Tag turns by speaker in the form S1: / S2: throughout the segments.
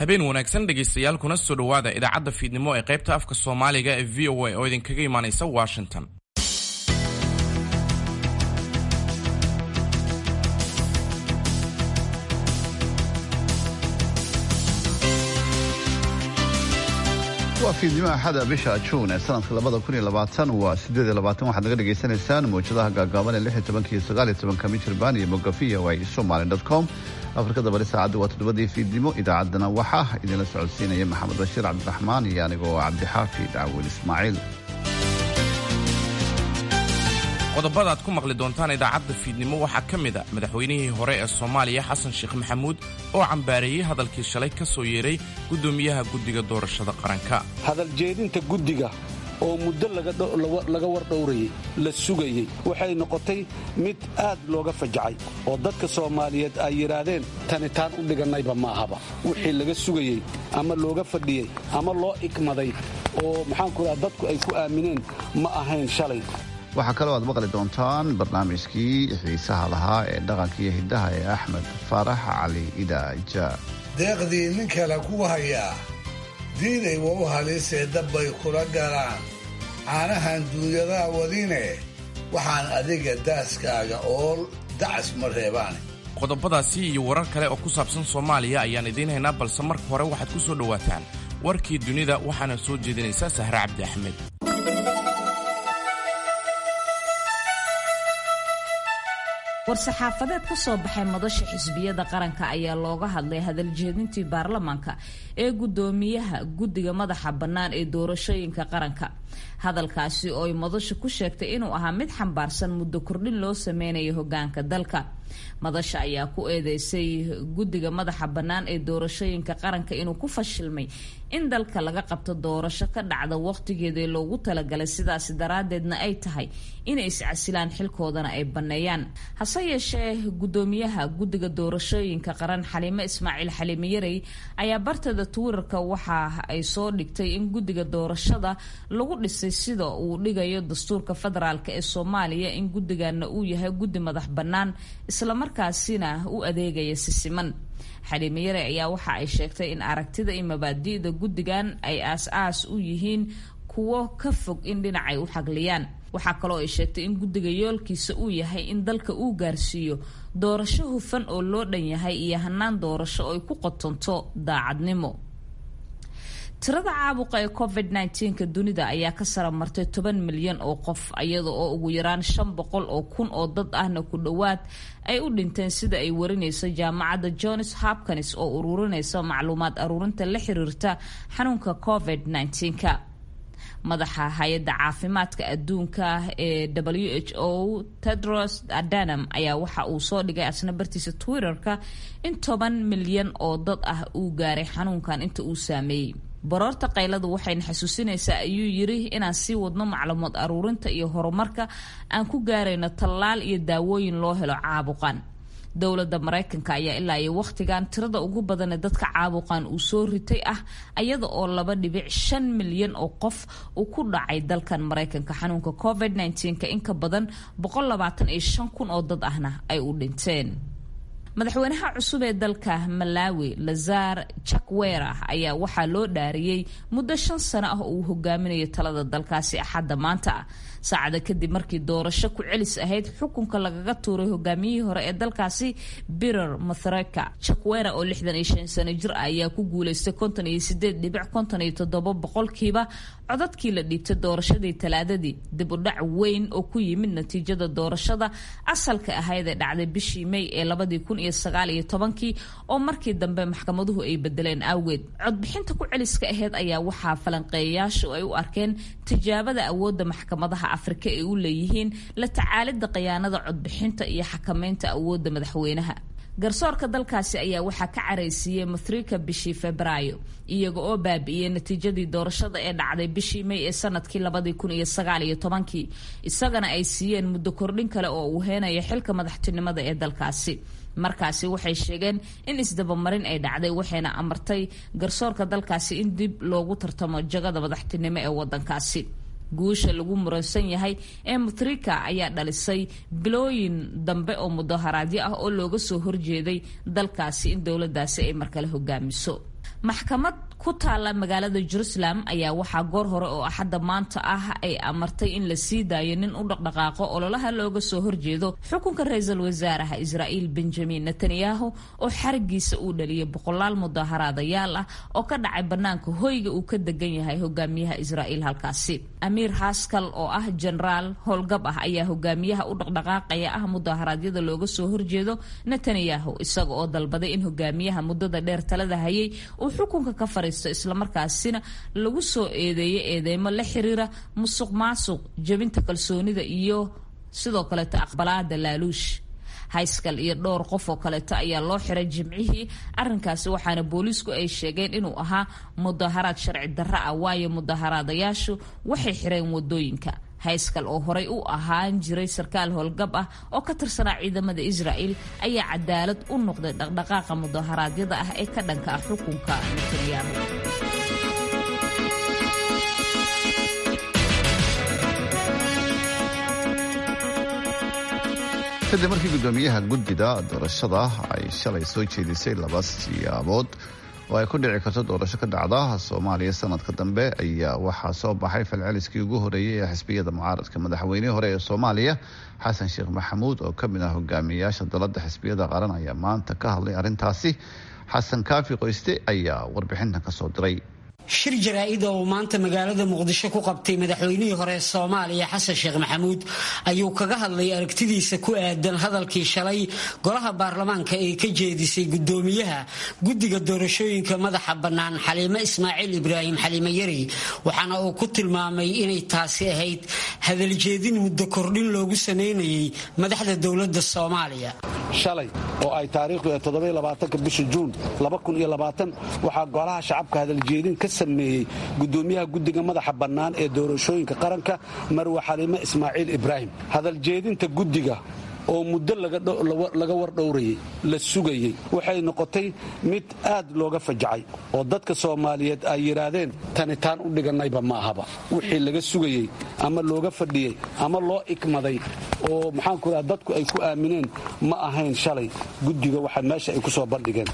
S1: habeen wanaagsan dhegaystayaal kuna soo dhawaada idaacadda fiidnimo ee qaybta afka Soomaaliga ee VOA oo idinkaga imaanaysa Washington.
S2: waa fiidnimo axada bisha Juun ee sanadka 2020 waa 8 waxaad naga dhageysanaysaan mowjadaha gaagaaban ee 16 iyo 19 mitirban iyo mogafiya way somali.com. afrikada bari saacadu waa 7 fiidnimo. idaacadana waxaa idinla socodsiinaya Maxamed Bashiir Cabdiraxmaan iyo anigoo Cabdixaafi Daawil Ismaaciil.
S1: qodobada aad ku maqli doontaan idaacadda fiidnimo waxaa ka mid ah madaxweynihii hore ee Soomaaliya Xasan Sheekh Maxamuud oo cambaareeyay hadalkii shalay ka soo yeeray gudoomiyaha guddiga doorashada qaranka.
S3: hadal jeedinta guddiga oo muddo laga wardhowrayay la sugayay waxay noqotay mid aad looga fajacay oo dadka Soomaaliyeed ay yiraahdeen tanitaan u dhiganayba ma ahaba wixii laga sugayay ama looga fadhiyay ama loo ikmaday oo maxaan ku raad dadku ay ku aamineen ma ahayn shalay.
S2: waxaa kaloo aad maqli doontaan barnaamijkii xiisaha lahaa ee dhaqanka iyo hiddaha ee Axmed Faarax Cali Idaaja.
S4: deeqdii nin kale ku hayaa diiday waa u halisee dabbay kula galaan caanahan duuyadaa wadine waxaan adiga daaskaaga ool dacas ma reebaan.
S1: qodobadaasi iyo warar kale oo ku saabsan Soomaaliya ayaan idiin haynaa, balse marka hore waxaad ku soo dhawaataan warkii dunida waxaana soo jeedinaysaa Sahra Cabdi Axmed.
S5: war-saxaafadeed ka soo baxay madasha xisbiyada qaranka ayaa looga hadlay hadaljeedintii baarlamaanka ee gudoomiyaha guddiga madaxa bannaan ee doorashooyinka qaranka. hadalkaasi oo ay madasha ku sheegtay inuu ahaa mid xambaarsan muddo kordhin loo sameynayo hogaanka dalka. madasha ayaa ku eedeysay guddiga madaxa bannaan ee doorashooyinka qaranka inuu ku fashilmay in dalka laga qabto doorasho ka dhacda waqtigeeda loogu talagalay, sidaas daraadeedna ay tahay inay iscasilaan xilkoodana ay banneeyaan. hase yeeshee gudoomiyaha guddiga doorashooyinka qaran Xaliime Ismaaciil Xaliime Yarey ayaa bartada Twitterka waxa ay soo dhigtay in guddiga doorashada lagu dhisay sida uu dhigayo dastuurka federaalka ee Soomaaliya, in guddigana uu yahay guddi madax bannaan isla markaasina u adeegaya si siman. Xaliime Yarey ayaa waxa ay sheegtay in aragtida iyo mabaadi'da guddigan ay aas-aas u yihiin kuwo ka fog in dhinacay u xagliyaan. waxaa kaloo ay sheegtay in guddiga yoolkiisa uu yahay in dalka uu gaarsiiyo doorasho hufan oo loo dhan yahay iyo hanaan doorasho oo ay ku qotonto daacadnimo. tirada caabuqa ee COVID-19 dunida ayaa ka sara martay 10 milyan oo qof, iyada oo ugu yaraan 500 oo kun oo dad ahna ku dhowaad ay u dhinteen, sida ay warinayso jaamacadda Johns Hopkins oo ururinaysa macluumaad aruurinta la xiriirta xanuunka COVID-19-ka. madaxa hay-adda caafimaadka adduunka ee WHO Tedros Adhanom ayaa waxa uu soo dhigay asna bartiisa Twitterka in 10 milyan oo dad ah uu gaaray xanuunkan inta uu saameeyay. baroorta qayladu waxayna xasuusinaysaa ayuu yiri inaan sii wadno macluumaad aruurinta iyo horumarka aan ku gaarayno tallaal iyo daawooyin loo helo caabuqan. dowladda Mareykanka ayaa ilaa iyo waqtigan tirada ugu badan ee dadka caabuqan uu soo ritay ah iyada oo 2.5 milyan oo qof uu ku dhacay dalkan Mareykanka xanuunka COVID-19 in ka badan 125 kun oo dad ahna ay u dhinteen. madaxweynaha cusub ee dalka Malawi Lazarus Chakwera ayaa waxaa loo dhaariyay muddo 5 sano ah oo uu hogaaminayo talada dalkaasi axadda maanta ah, saacada kadib markii doorasho ku celis ahayd xukunka lagaga tuuray hogaamiyihii hore ee dalkaasi Pierre Mutharika. Chakwera oo 65 sano jir ah ayaa ku guuleystay 58.57% codadkii la dhiibtay doorashadii Talaadadii, dib u dhac weyn oo ku yimid natiijada doorashada asalka ahayd ee dhacday bishii May ee 2019 oo markii dambe maxkamaduhu ay bedeleen awgeed. codbixinta ku celiska ahayd ayaa waxaa falanqeeyayaashu ay u arkeen tijaabada awoodda maxkamadaha Afrika ee u leeyihiin la tacaalida khiyaanada codbixinta iyo xakameynta awoodda madaxweynaha. garsoorka dalkaasi ayaa waxaa ka careysiiyay Mutharika bishii Febraayo iyaga oo baabi'iyay natiijadii doorashada ee dhacday bishii May ee sanadkii 2019, isagana ay siiyeen muddo kordhin kale oo uu heenayo xilka madaxtinimada ee dalkaasi. markaasi waxay sheegeen in isdabamarin ay dhacday, waxayna amartay garsoorka dalkaasi in dib loogu tartamo jagada madaxtinimo ee wadankaasi. guusha lagu muransan yahay ee Mutharika ayaa dhalisay bilooyin dambe oo mudaharaadyo ah oo looga soo horjeeday dalkaasi in dowladdaasi ay markale hogaamiso. maxkamad ku taala magaalada Jerusalem ayaa waxaa goor hore oo axadda maanta ah ay amartay in la sii daayo nin u dhaqdhaqaaqo ololaha looga soo horjeedo xukunka ra'iisul wasaaraha Israa'iil Benjamin Netanyahu oo xarigiisa uu dhaliyay boqolaal mudaharaadayaal ah oo ka dhacay banaanka hoyga uu ka degan yahay hogaamiyaha Israa'iil halkaasi. Amir Haskell oo ah generaal howlgab ah ayaa hogaamiyaha u dhaqdhaqaaqaya ah mudaharaadyada looga soo horjeedo Netanyahu isaga oo dalbaday in hogaamiyaha muddada dheer talada hayay uu xukunka ka isla markaasina lagu soo eedeymo la xiriira musuqmaasuq, jabinta kalsoonida iyo sidoo kale aqbalaada laaluush. Haskell iyo dhowr qof oo kaleeto ayaa loo xiray jimcihii arrinkaasi waxaana booliisku ay sheegeen inuu ahaa mudaharaad sharci darro ah waayo mudaharaadayaashu waxay xireen wadooyinka. Haskell oo horey u ahaan jiray sarkaal howlgab ah oo ka tirsanaa ciidamada Israa'iil ayaa cadaalad u noqday dhaqdhaqaaqa mudaharaadyada ah ee ka dhanka ah xukunka Netanyahu.
S2: kadib markii gudoomiyaha guddida doorashada ay shalay soo jeedisay laba siyaabood oo ay ku dhici karto doorasho ka dhacda Soomaaliya sanadka dambe ayaa waxaa soo baxay falceliskii ugu horeeyay ee xisbiyada mucaaradka. madaxweynihii hore ee Soomaaliya Xasan Sheekh Maxamuud oo ka mid ah hogaamiyayaasha dalada xisbiyada qaran ayaa maanta ka hadlay arrintaasi. Xasan Kaafi Qoyste ayaa warbixintan ka soo diray.
S6: shir jaraa'id oo maanta magaalada Muqdisho ku qabtay madaxweynihii hore ee Soomaaliya Xasan Sheekh Maxamuud ayuu kaga hadlay aragtidiisa ku aadan hadalkii shalay golaha baarlamaanka ee ka jeedisay gudoomiyaha guddiga doorashooyinka madaxa bannaan Xaliime Ismaaciil Ibraahim Xaliime Yari waxaana uu ku tilmaamay inay taasi ahayd hadal jeedin muddo kordhin loogu sameeyay madaxda dawladda Soomaaliya.
S3: shalay oo ay taariikhdu 27 bisha Juun 2020 waxa golaha shacabka hadal jeedin ka sameeyay gudoomiyaha guddiga madaxa bannaan ee doorashooyinka qaranka Marwe Xaliime Ismaaciil Ibraahim. hadal jeedinta guddiga oo muddo laga war dhowrayay la sugayay waxay noqotay mid aad looga fajacay oo dadka Soomaaliyeed ay yiraahdeen tanitaan u dhiganayba ma ahaba wixii laga sugayay ama looga fadhiyay ama loo ikmaday oo maxaan ku raad dadku ay ku aamineen ma ahayn shalay guddiga waxa meesha ay ku soo bandhigeen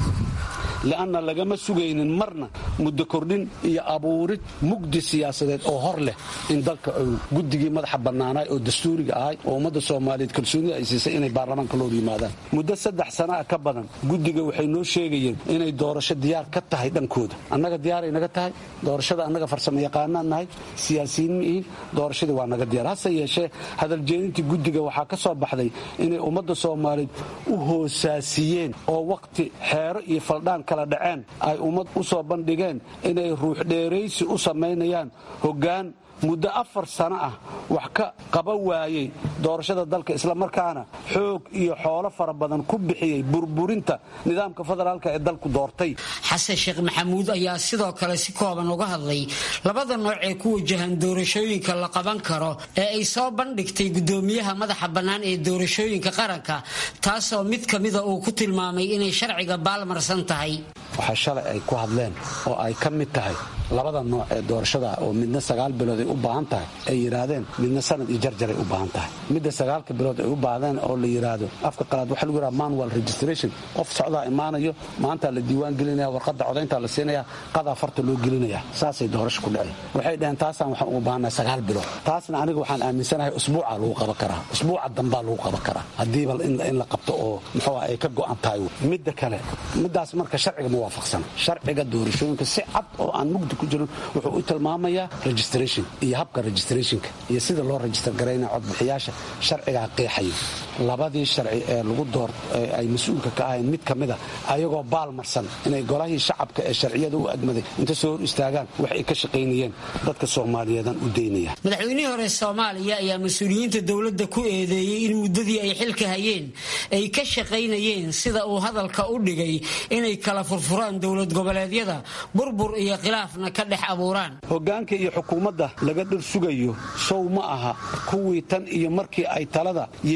S3: لأن لagama sugaynin marna muddo kordhin iyo abuurid mugdi siyaasadeed oo hor leh in dalka guddigii madaxa bannaanay oo dastuuriga ahay oo ummadda Soomaaliyeed kalsoonida ay siisay inay baarlamaanka loo yimaadaan muddo 3 sano ka badan guddiga waxay noo sheegayeen inay doorasho diyaar ka tahay dhankooda annaga diyaar ay naga tahay doorashada annaga farsamo yaqaanaan nahay siyaasiyiin doorashada waa naga diyaar hase yeeshee hadal jeedintii guddiga waxaa ka soo baxday inay ummadda Soomaaliyeed u hoosaasiyeen oo waqti xeero iyo faldhaan kala dhaceen ay ummad u soo bandhigeen inay ruux dheeraysi u sameynayaan hoggaan muddo 4 sano ah wax ka qaba waayay doorashada dalka isla markaana xoog iyo xoolo fara badan ku bixiyay burburinta nidaamka federaalka ee dalku doortay.
S6: Xasan Sheekh Maxamuud ayaa sidoo kale si kooban uga hadlay labada nooc ee ku wajahan doorashooyinka la qaban karo ee ay soo bandhigtay gudoomiyaha madaxa bannaan ee doorashooyinka qaranka taasoo mid kamida uu ku tilmaamay inay sharciga baalmarsan tahay.
S3: waxa shalay ay ku hadleen oo ay ka mid tahay labada nooc ee doorashada oo midna 9 bilood u baahan tahay ay yiraahdeen midna sanad iyo jarjar ay u baahan tahay midda 9 bilood ay u baahdeen oo la yiraahdo afka qalaad waxa lagu yiraahdaa manual registration qof socda imaanayo maanta la diiwaan gelinaya warqadda codaynta la siinaya qada farta loo gelinaya saasay doorasho ku dhacay waxay dhaheen taasaan waxaan u baahanahay 9 bilood taasna aniga waxaan aaminsanahay usbuuca lagu qaban karaa usbuuca dambe lagu qaban karaa hadii bal in la qabto oo muxuu ay ka go'an tahay midda kale midaas marka sharciga ma waafaqsan sharciga doorashooyinka si cad oo aan mugdi ku jirin wuxuu u tilmaamayaa registration iyo habka registrationka iyo sida loo register gareynaa codbixiyaasha sharciga qeexay labadii sharci ee lagu door ay mas'uulka ka ahayn mid kamida ayagoo baalmarsan inay golahii shacabka ee sharciyada u admaday inta soo hor istaagaan wax ay ka shaqeynayeen dadka Soomaaliyeed u deynaya.
S6: madaxweynihii hore Soomaaliya ayaa mas'uuliyiinta dawladda ku eedeeyay in muddadii ay xilka hayeen ay ka shaqeynayeen sida uu hadalka u dhigay inay kala furfuraan dawlad goboleedyada burbur iyo khilaafna ka dhex abuuraan.
S3: hoggaanka iyo xukuumadda laga dhir sugayo sow ma aha kuwii tan iyo markii ay talada yimaadeen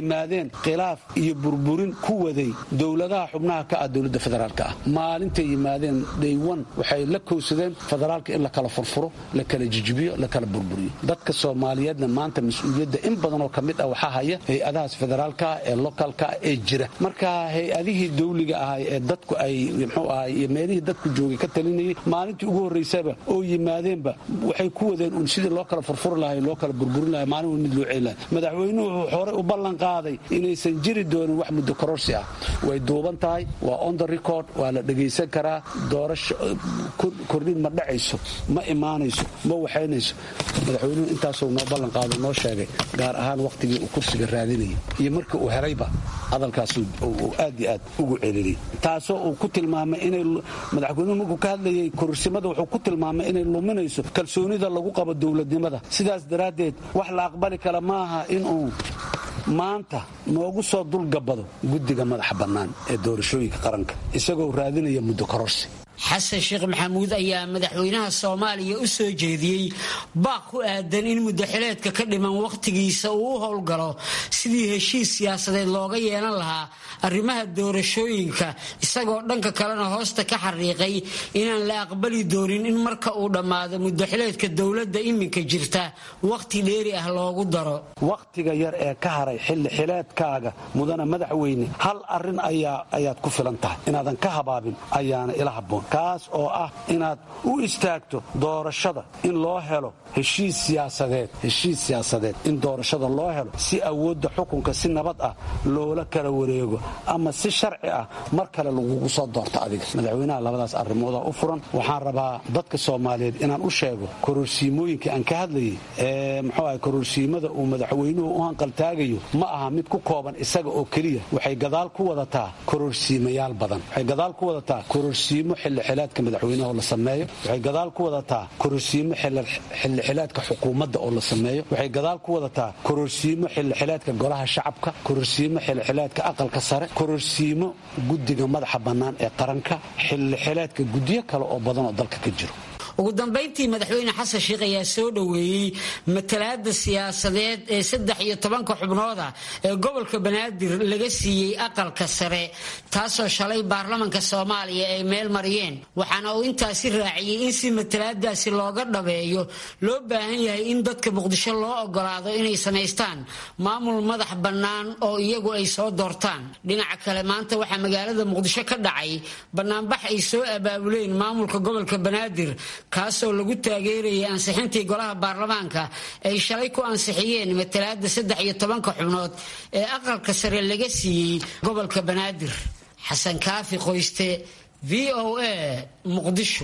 S3: khilaaf iyo burburin ku waday dowladaha xubnaha ka ah dowladda federaalka ah. Maalintay yimaadeen day one waxay la kowsadeen federaalka in la kala furfuro, la kala jijibiyo, la kala burburiyo. Dadka Soomaaliyeedna maanta mas'uuliyadda in badan oo ka mid ah waxaa haya hay-adahaas federaalka ee localka ee jira. Marka hay-adihii dawliga ahay ee dadku ay muxuu ahay iyo meelihii dadku joogay ka talinayay maalintii ugu horreysaba oo yimaadeenba waxay ku wadeen un sidii loo kala furfuri lahay, loo kala burburin lahay, maalin mid loo ceelay. Madaxweynuhu wuxuu hore u ballan qaaday inaysan jiri doonin wax muddo kororsi ah. Way duuban tahay, waa on the record, waa la dhagaysan karaa. Doorasho kordhin ma dhacayso, ma imaanayso, ma waxaynayso. Madaxweynuhu intaasoo noo ballan qaado noo sheegay, gaar ahaan waqtigii uu kursiga raadinayay iyo markii uu helayba hadalkaas uu aad iyo aad ugu celiyay. Taasoo uu ku tilmaamay inay madaxweynuhu markuu ka hadlayay kororsimada wuxuu ku tilmaamay inay luminayso kalsoonida lagu qabo dowladnimada. Sidaas daraaddeed wax la aqbali kara maaha inuu maanta noogu soo dulgabado guddiga madaxa bannaan ee doorashooyinka qaranka isagoo raadinaya muddo kororsi.
S6: xasan sheekh maxamuud ayaa madaxweynaha Soomaaliya u soo jeediyey baaq ku aadan in muddaxileedka ka dhiman waqtigiisa uu u howlgalo sidii heshiis siyaasadeed looga yeelan lahaa arrimaha doorashooyinka, isagoo dhanka kalena hoosta ka xariiqay inaan la aqbali doonin in marka uu dhammaado muddaxileedka dowladda iminka jirta waqti dheeri ah loogu daro.
S3: Waqtiga yar ee ka haray xilli xileedkaaga mudana madaxweyne, hal arrin ayaad ku filan tahay inaadan ka habaabin ayaana ila habboon, kaas oo ah inaad u istaagto doorashada in loo helo heshiis siyaasadeed in doorashada loo helo si awoodda xukunka si nabad ah loola kala wareego ama si sharci ah mar kale lagugu soo doorto adiga. Madaxweynaha labadaas arrimooda u furan. Waxaan rabaa dadka Soomaaliyeed inaan u sheego kororsiimooyinka aan ka hadlayay kororsiimada uu madaxweynuhu u hanqaltaagayo ma aha mid ku kooban isaga oo keliya. Waxay gadaal ku wadataa kororsiimayaal badan. Waxay gadaal ku wadataa kororsiimo xilli xileedka madaxweynaha oo la sameeyo. Waxay gadaal ku wadataa kororsiimo xilli xileedka xukuumadda oo la sameeyo. Waxay gadaal ku wadataa kororsiimo xilli xileedka golaha shacabka, kororsiimo xilli xileedka aqalka sare, kororsiimo guddiga madaxa bannaan ee qaranka, xilli xileedka guddiyo kale oo badan oo dalka ka jiro.
S6: ugu dambayntii madaxweyne xasan sheekh ayaa soo dhoweeyey matalaadda siyaasadeed ee 13 xubnooda ee gobolka banaadir laga siiyey aqalka sare, taasoo shalay baarlamaanka Soomaaliya ay meel mariyeen. Waxaana uu intaasi raaciyey in si matalaadaasi looga dhabeeyo loo baahan yahay in dadka Muqdisho loo ogolaado inay samaystaan maamul madax bannaan oo iyagu ay soo doortaan. Dhinaca kale, maanta waxaa magaalada Muqdisho ka dhacay banaanbax ay soo abaabuleen maamulka gobolka banaadir, kaasoo lagu taageerayay ansixintii golaha baarlamaanka ay shalay ku ansixiyeen matalaadda 13 xubnood ee aqalka sare laga siiyey gobolka banaadir. xasan kaafi qoyste, VOA, Muqdisho.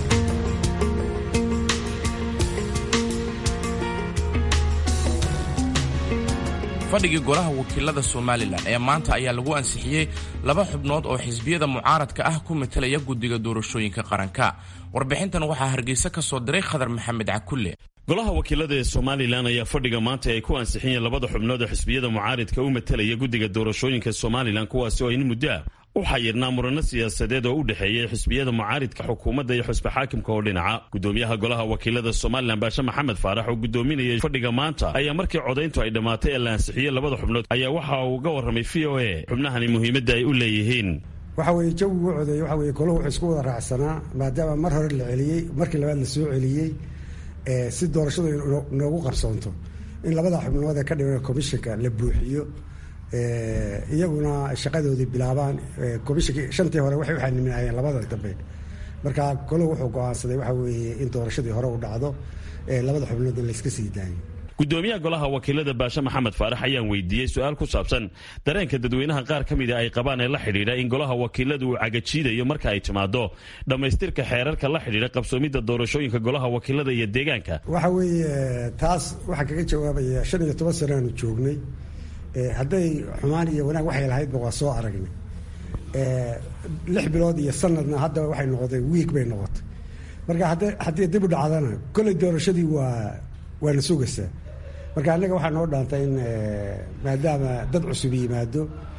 S1: fadhigii golaha wakiilada Somalilan ee maanta ayaa lagu ansixiyey 2 xubnood oo xisbiyada mucaaradka ah ku metelaya guddiga doorashooyinka qaranka. Warbixintan waxaa Hargeysa ka soo diray Khadar Maxamed Cakulle.
S7: golaha wakiilada ee Somalilan ayaa fadhiga maanta ay ku ansixiyeen 2 xubnood oo xisbiyada mucaaradka u metelaya guddiga doorashooyinka Somalilan, kuwaas oo in muddo waxaa yirnaa murano siyaasadeed oo u dhexeeyay xisbiyada mucaaradka xukuumadda iyo xisbi xaakimka oo dhinaca. gudoomiyaha golaha wakiilada Somaliland Baasha Maxamed Faarax oo gudoominayay fadhiga maanta ayaa markii codayntu ay dhamaatay ee la ansixiyay 2 xubnood ayaa waxa uu uga warramay VOA xubnahani muhiimadda ay u leeyihiin.
S8: waxa weeye jawigu codeeyay, waxa weeye goluhu wuxuu isku wada raacsanaa maadaama mar hore la celiyey, markii labaad la soo celiyey si doorashadu inoogu qabsoonto in 2 xubnood ee ka dhiman komishanka la buuxiyo, iyaguna shaqadoodii bilaabaan. komishankii shantii hore waxay u xaniminayeen 2 dambe. marka goluhu wuxuu go'aansaday waxa weeye in doorashadii hore u dhacdo, 2 xubnood in la iska sii daayo.
S7: gudoomiyaha golaha wakiilada Baasha Maxamed Faarax ayaan weydiiyey su'aal ku saabsan dareenka dadweynaha qaar ka mid ah ay qabaan ee la xidhiidha in golaha wakiiladu uu cagajiidayo marka ay timaado dhamaystirka xeerarka la xidhiidha qabsoomidda doorashooyinka golaha wakiilada iyo deegaanka.
S8: waxa weeye taas waxaan kaga jawaabaya 15 sano aanu joognay, hadday xumaan iyo wanaag waxay lahaydba waa soo aragnay. 6 bilood iyo sanadna hadda waxay noqotay wiig bay noqotay. marka haddii dib u dhacdana kolley doorashadii waana sugaysaa. marka annaga waxaa noo dhaantay in maadaama dad cusub yimaado,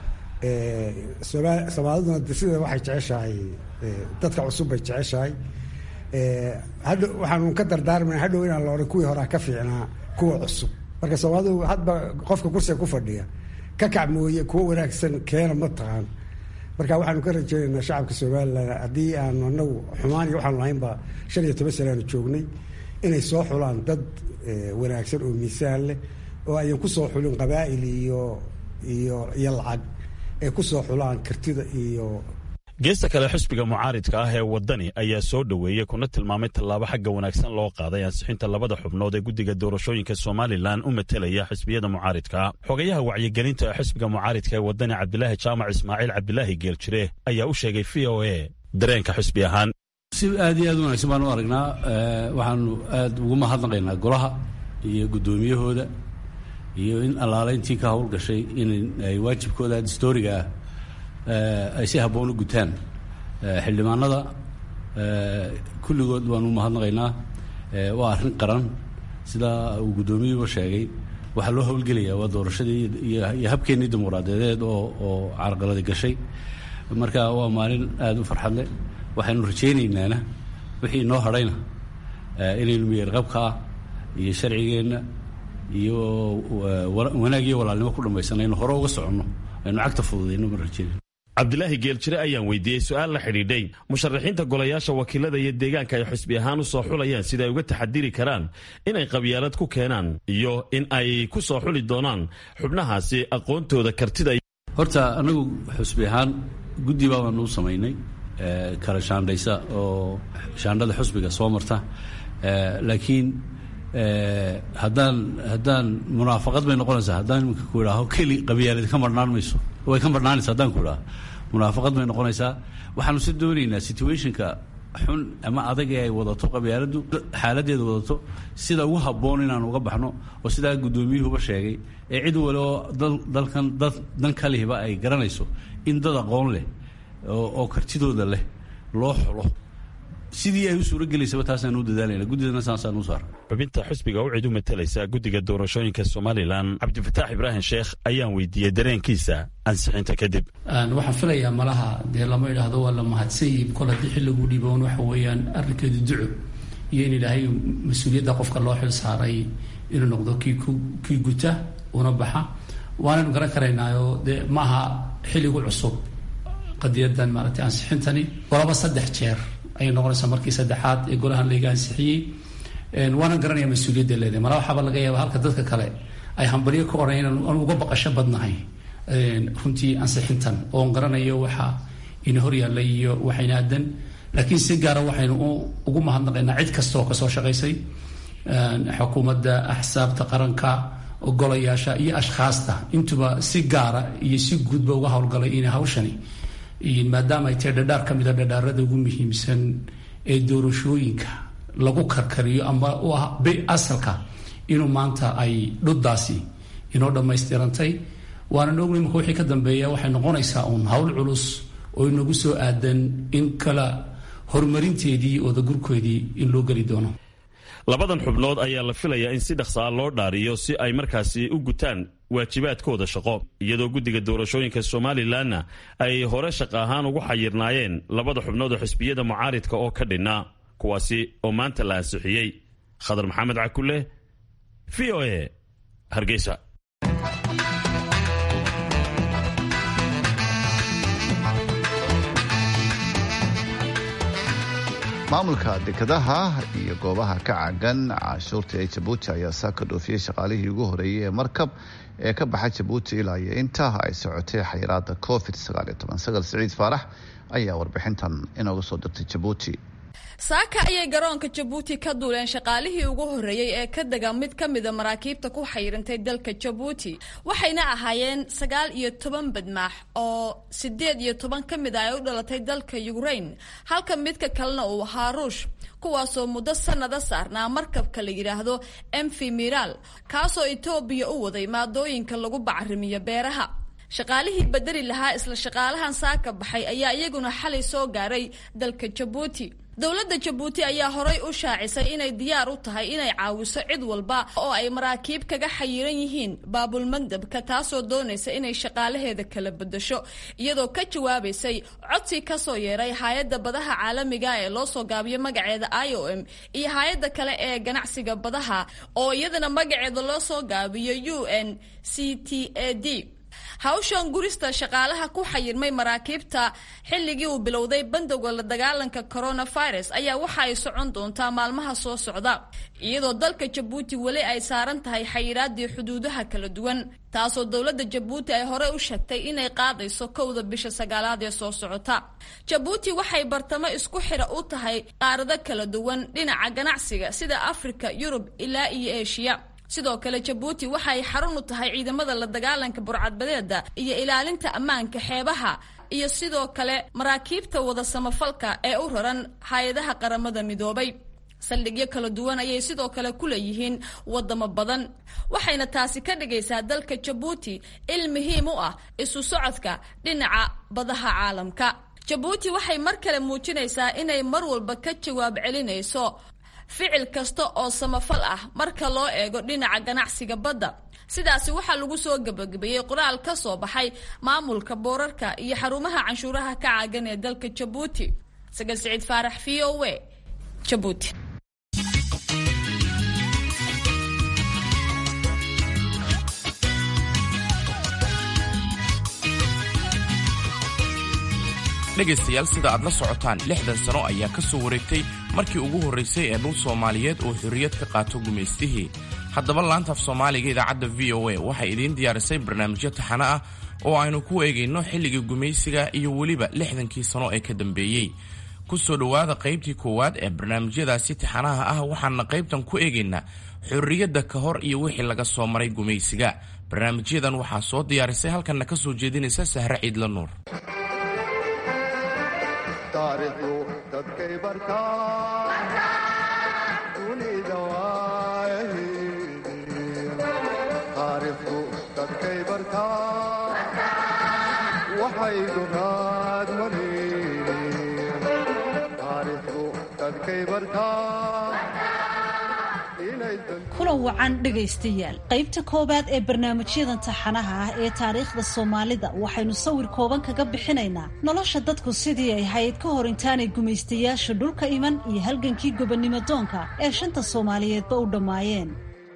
S8: soomaaliduna sida waxay jeceshahay dadka cusub bay jeceshahay. hadda waxaanu ka dardaarmana hadhow inaan la odhan kuwii horaa ka fiicnaa kuwa cusub. marka soomaalidu hadba qofka kursiga ku fadhiya ka kac mooye kuwo wanaagsan keena ma taqaan. marka waxaanu ka rajaynaynaa shacabka somalilan haddii aanu anagu xumaan iyo waxaanu lahaynba 15 sano aanu joognay inay soo xulaan dad wanaagsan oo miisaan leh oo ayan ku soo xulin qabaa'il iyo lacag ee ku soo xulaan kartida iyo.
S7: geesta kale xisbiga mucaaridka ah ee wadani ayaa soo dhoweeyey kuna tilmaamay tallaabo xagga wanaagsan loo qaaday ansixinta labada xubnood ee guddiga doorashooyinka somalilan u matelaya xisbiyada mucaaridka. xogayaha wacyigelinta ee xisbiga mucaaridka ee wadani cabdilaahi jaamac ismaaciil cabdilaahi geeljire ayaa u sheegay VOA dareenka xisbi ahaan.
S9: si aad iyo aad u wanaagsan baan u aragnaa. waxaanu aad ugu mahadnaqaynaa golaha iyo guddoomiyahooda iyo in allaaleyntii ka howlgashay in ay waajibkooda dastuuriga ah ay si habboon u gutaan. xildhibaanada kulligood waanu mahadnaqaynaa. waa arrin qaran sida uu guddoomiyuhuba sheegay. waxaa loo howlgelayaa waa doorashadii iyo habkeennii dimuqraadiyadeed oo carqaladi gashay. marka waa maalin aada u farxad leh. waxaynu rajaynaynana wixii inoo hadhayna inaynu miyarqabka ah iyo sharcigeenna iyo wanaag iyo walaalnimo ku dhammaysanayno hore uga soconno aynu cagta fududayno ma rajaynayno.
S7: cabdilaahi geeljire ayaan weydiiyey su-aal la xidhiidhay musharaxiinta golayaasha wakiilada iyo deegaanka ay xisbi ahaan u soo xulayaan sida ay uga taxadiri karaan inay qabyaalad ku keenaan iyo in ay ku soo xuli doonaan xubnahaasi aqoontooda kartida.
S9: horta anagu xisbi ahaan guddi baanu u samaynay kala shaandhaysa oo shaandhada xusbiga soo marta. laakiin haddaan munaafaqad bay noqonaysaa. haddaan iminka ku idhaaho keli qabyaalad ka marhnaan mayso way ka marhnaanaysa. haddaan ku idhaho munaafaqad bay noqonaysaa. waxaanu si doonaynaa situationka xun ama adag ee ay wadato qabyaaladdu xaaladeeda wadato sida ugu habboon inaanu uga baxno oo sidaa guddoomiyuhuba sheegay ee cid wale oo dalkan dad dan kalihiba ay garanayso in dad aqoon leh oo kartidooda leh loo xulo sidii ay u suuro gelaysaba taasaan u dadaalayna. guddidana saasaan u saar.
S7: xubinta xisbiga u cid u matalaysa guddiga doorashooyinka somalilan cabdifataax ibraahim sheekh ayaan weydiiyey dareenkiisa ansixinta kadib.
S10: waxaan filayaa malaha dee lama idhaahdo waa la mahadsanyiib kol haddii xilligu dhiboon waxa weeyaan arrinkeedu duco iyo in ilaahay mas-uuliyadda qofka loo xil saaray inuu noqdo kii guta una baxa. waanaynu garan karaynaayo dee maaha xilligu cusub qadiyadan maaragtay ansixintani golaba 3 jeer ayay noqonaysaa markii saddexaad ee golahan layga ansixiyey. waanan garanaya mas-uuliyadda leedahay mala waxaaba laga yaaba halka dadka kale ay hambalyo ka oran aan uga baqasho badnahay runtii ansixintan oon garanayo waxa ina hor yaallay iyo waxayna aadan. laakiin si gaara waxaynu ugu mahadnaqaynaa cid kasta oo kasoo shaqaysay xukuumadda axsaabta qaranka golayaasha iyo ashkhaasta intuba si gaara iyo si guudba uga howlgalay inay hawshani maadaama ay tahay dhadhaar ka mida dhadhaarada ugu muhiimsan ee doorashooyinka lagu karkariyo ama u ah asalka inuu maanta ay dhuddaasi inoo dhammaystirantay. waanan ognay marka wixii ka dambeeya waxay noqonaysaa uun hawl culus oo inagu soo aadan in kala horumarinteedii oodagurkoodii in loo geli doono.
S7: labadan xubnood ayaa la filayaa in si dhaqsaa loo dhaariyo si ay markaasi u gutaan waajibaadkooda shaqo iyadoo guddiga doorashooyinka somalilanna ay hore shaqo ahaan ugu xayirnaayeen labada xubnood oo xisbiyada mucaaridka oo ka dhinaa kuwaasi oo maanta la ansixiyey. khadar maxamed cakule VOA hargeysa.
S2: maamulka dekedaha iyo goobaha ka caagan canshuurta ee jabuuti ayaa saaka dhoofiyey shaqaalihii ugu horeeyey ee markab ee ka baxa jabuuti ilaa iyo inta ay socotay xayiraada COVID-19. sagal siciid faarax ayaa warbixintan inooga soo dirtay jabuuti.
S11: saaka ayay garoonka jabuuti ka duuleen shaqaalihii ugu horreeyey ee ka dega mid ka mida maraakiibta ku xayrintay dalka jabuuti waxayna ahaayeen 19 badmaax oo 18 ka mid ah ay u dhalatay dalka Ukraine halka midka kalena uu ahaa Ruush kuwaasoo muddo sanada saarnaa markabka la yiraahdo MV Miral kaasoo Itoobiya u waday maadooyinka lagu bacrimiyo beeraha. shaqaalihii bedeli lahaa isla shaqaalahan saaka baxay ayaa iyaguna xalay soo gaaray dalka Jabuuti. dowladda Jabuuti ayaa horay u shaacisay inay diyaar u tahay inay caawiso cid walba oo ay maraakiib kaga xayiran yihiin baabul mandabka taasoo doonaysa inay shaqaalaheeda kala bedesho iyadoo ka jawaabaysay codsi ka soo yeeray hay'adda badaha caalamiga ee loo soo gaabiyo magaceeda IOM iyo hay'adda kale ee ganacsiga badaha oo iyadana magaceeda loo soo gaabiyo UNCTAD. hawshan gurista shaqaalaha ku xayirmay maraakiibta xilligii uu bilowday bandowga la dagaalanka coronavirus ayaa waxa ay socon doontaa maalmaha soo socda iyadoo dalka Jabuuti weli ay saaran tahay xayiraadii xuduudaha kala duwan taasoo dowladda Jabuuti ay hore u sheegtay inay qaadayso 1 bisha 9 ee soo socota. Jabuuti waxay bartamo isku xira u tahay qaarado kala duwan dhinaca ganacsiga sida Afrika, Yurub ilaa iyo Aasiya. sidoo kale Jabuuti waxay xarun u tahay ciidamada la dagaalanka burcadbadeeda iyo ilaalinta ammaanka xeebaha iyo sidoo kale maraakiibta wada samafalka ee u raran hay'adaha qaramada midoobay. saldhigyo kala duwan ayay sidoo kale ku leeyihiin wadamo badan waxayna taasi ka dhigaysaa dalka Jabuuti il muhiim u ah isu socodka dhinaca badaha caalamka. Jabuuti waxay mar kale muujinaysaa inay mar walba ka jawaab celinayso ficil kasta oo samafal ah marka loo eego dhinaca ganacsiga badda. sidaasi waxaa lagu soo gabagabeeyay qoraal ka soo baxay maamulka boorarka iyo xarumaha canshuuraha ka caagan ee dalka Jabuuti. Sagal Saciid Faarax, VOA, Jabuuti.
S1: dhegaystayaal sida aad la socotaan 60 sano ayaa ka soo wareegtay markii ugu horreysay ee dhul Soomaaliyeed oo xurriyad ka qaato gumaystihii. haddaba laanta af Soomaaliga idaacadda VOA waxay idiin diyaarisay barnaamijyo taxane ah oo aynu ku eegayno xilligii gumaysiga iyo weliba 60kii sano ee ka dambeeyey. ku soo dhawaada qaybtii koowaad ee barnaamijyadaasi taxanaha ah waxaana qaybtan ku eegaynaa xurriyadda ka hor iyo wixii laga soo maray gumaysiga. barnaamijyadan waxaa soo diyaarisay halkanna ka soo jeedinaysa Sahra Ciidla Nuur.
S12: taariikhdu dadkay bartaan dunida taariikhdu dadkay bartaan waxay dunaad mareen taariikhdu dadkay bartaan.
S13: kulan wacan dhegaystayaal qaybta koobaad ee barnaamijyadan taxanaha ah ee taariikhda Soomaalida waxaynu sawir kooban kaga bixinaynaa nolosha dadku sidii ay ahayd ka hor intaanay gumaystayaasha dhulka iman iyo halgankii gobonimo doonka ee shanta Soomaaliyeedba u dhammaayeen.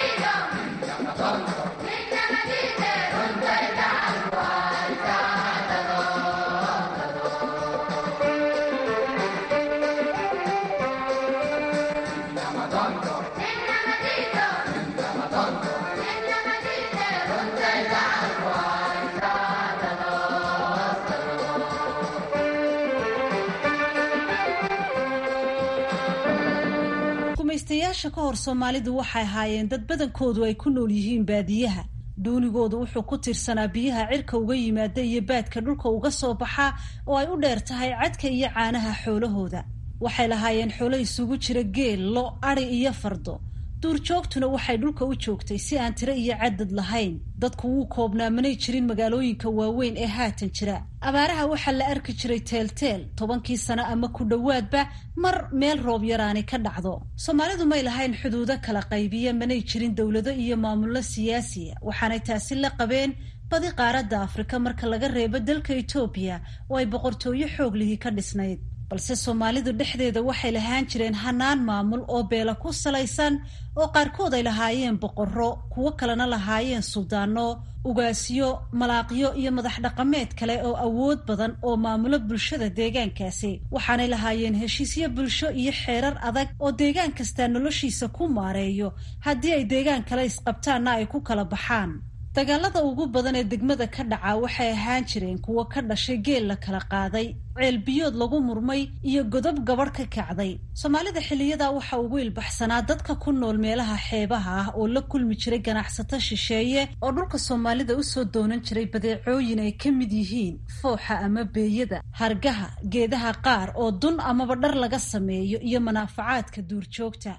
S13: gumaystayaasha ka hor Soomaalidu waxay ahaayeen dad badankoodu ay ku nool yihiin baadiyaha. duunigoodu wuxuu ku tirsanaa biyaha cirka uga yimaada iyo baadka dhulka uga soo baxa oo ay u dheer tahay cadka iyo caanaha xoolahooda. waxay lahaayeen xoolo isugu jira geel, lo, ari iyo fardo. duurjoogtuna waxay dhulka u joogtay si aan tiro iyo cadad lahayn. dadku wuu koobnaa manay jirin magaalooyinka waaweyn ee haatan jira. abaaraha waxaa la arki jiray teelteel 10kii sano ama ku dhowaadba mar meel roob yaraani ka dhacdo. Soomaalidu may lahayn xuduudo kala qaybiya, manay jirin dowlado iyo maamulo siyaasiya. waxaanay taasi la qabeen badi qaaradda Afrika marka laga reebo dalka Itoobiya oo ay boqortooyo xoog lihi ka dhisnayd. balse Soomaalidu dhexdeeda waxay lahaan jireen hanaan maamul oo beela ku salaysan oo qaarkood ay lahaayeen boqorro, kuwo kalena lahaayeen suldaano, ugaasyo, malaaqyo iyo madax dhaqameed kale oo awood badan oo maamulo bulshada deegaankaasi. waxaanay lahaayeen heshiisyo bulsho iyo xeerar adag oo deegaan kasta noloshiisa ku maareeyo haddii ay deegaan kale isqabtaanna ay ku kala baxaan. dagaalada ugu badan ee degmada ka dhaca waxay ahaan jireen kuwo ka dhashay geel la kala qaaday, ceel biyood lagu murmay iyo godob gabadh ka kacday. Soomaalida xilliyada waxa ugu ilbaxsanaa dadka ku nool meelaha xeebaha ah oo la kulmi jiray ganacsato shisheeye oo dhulka Soomaalida u soo doonan jiray badeecooyin ay ka mid yihiin fooxa ama beeyada, hargaha, geedaha qaar oo dun amaba dhar laga sameeyo iyo manaafacaadka duurjoogta.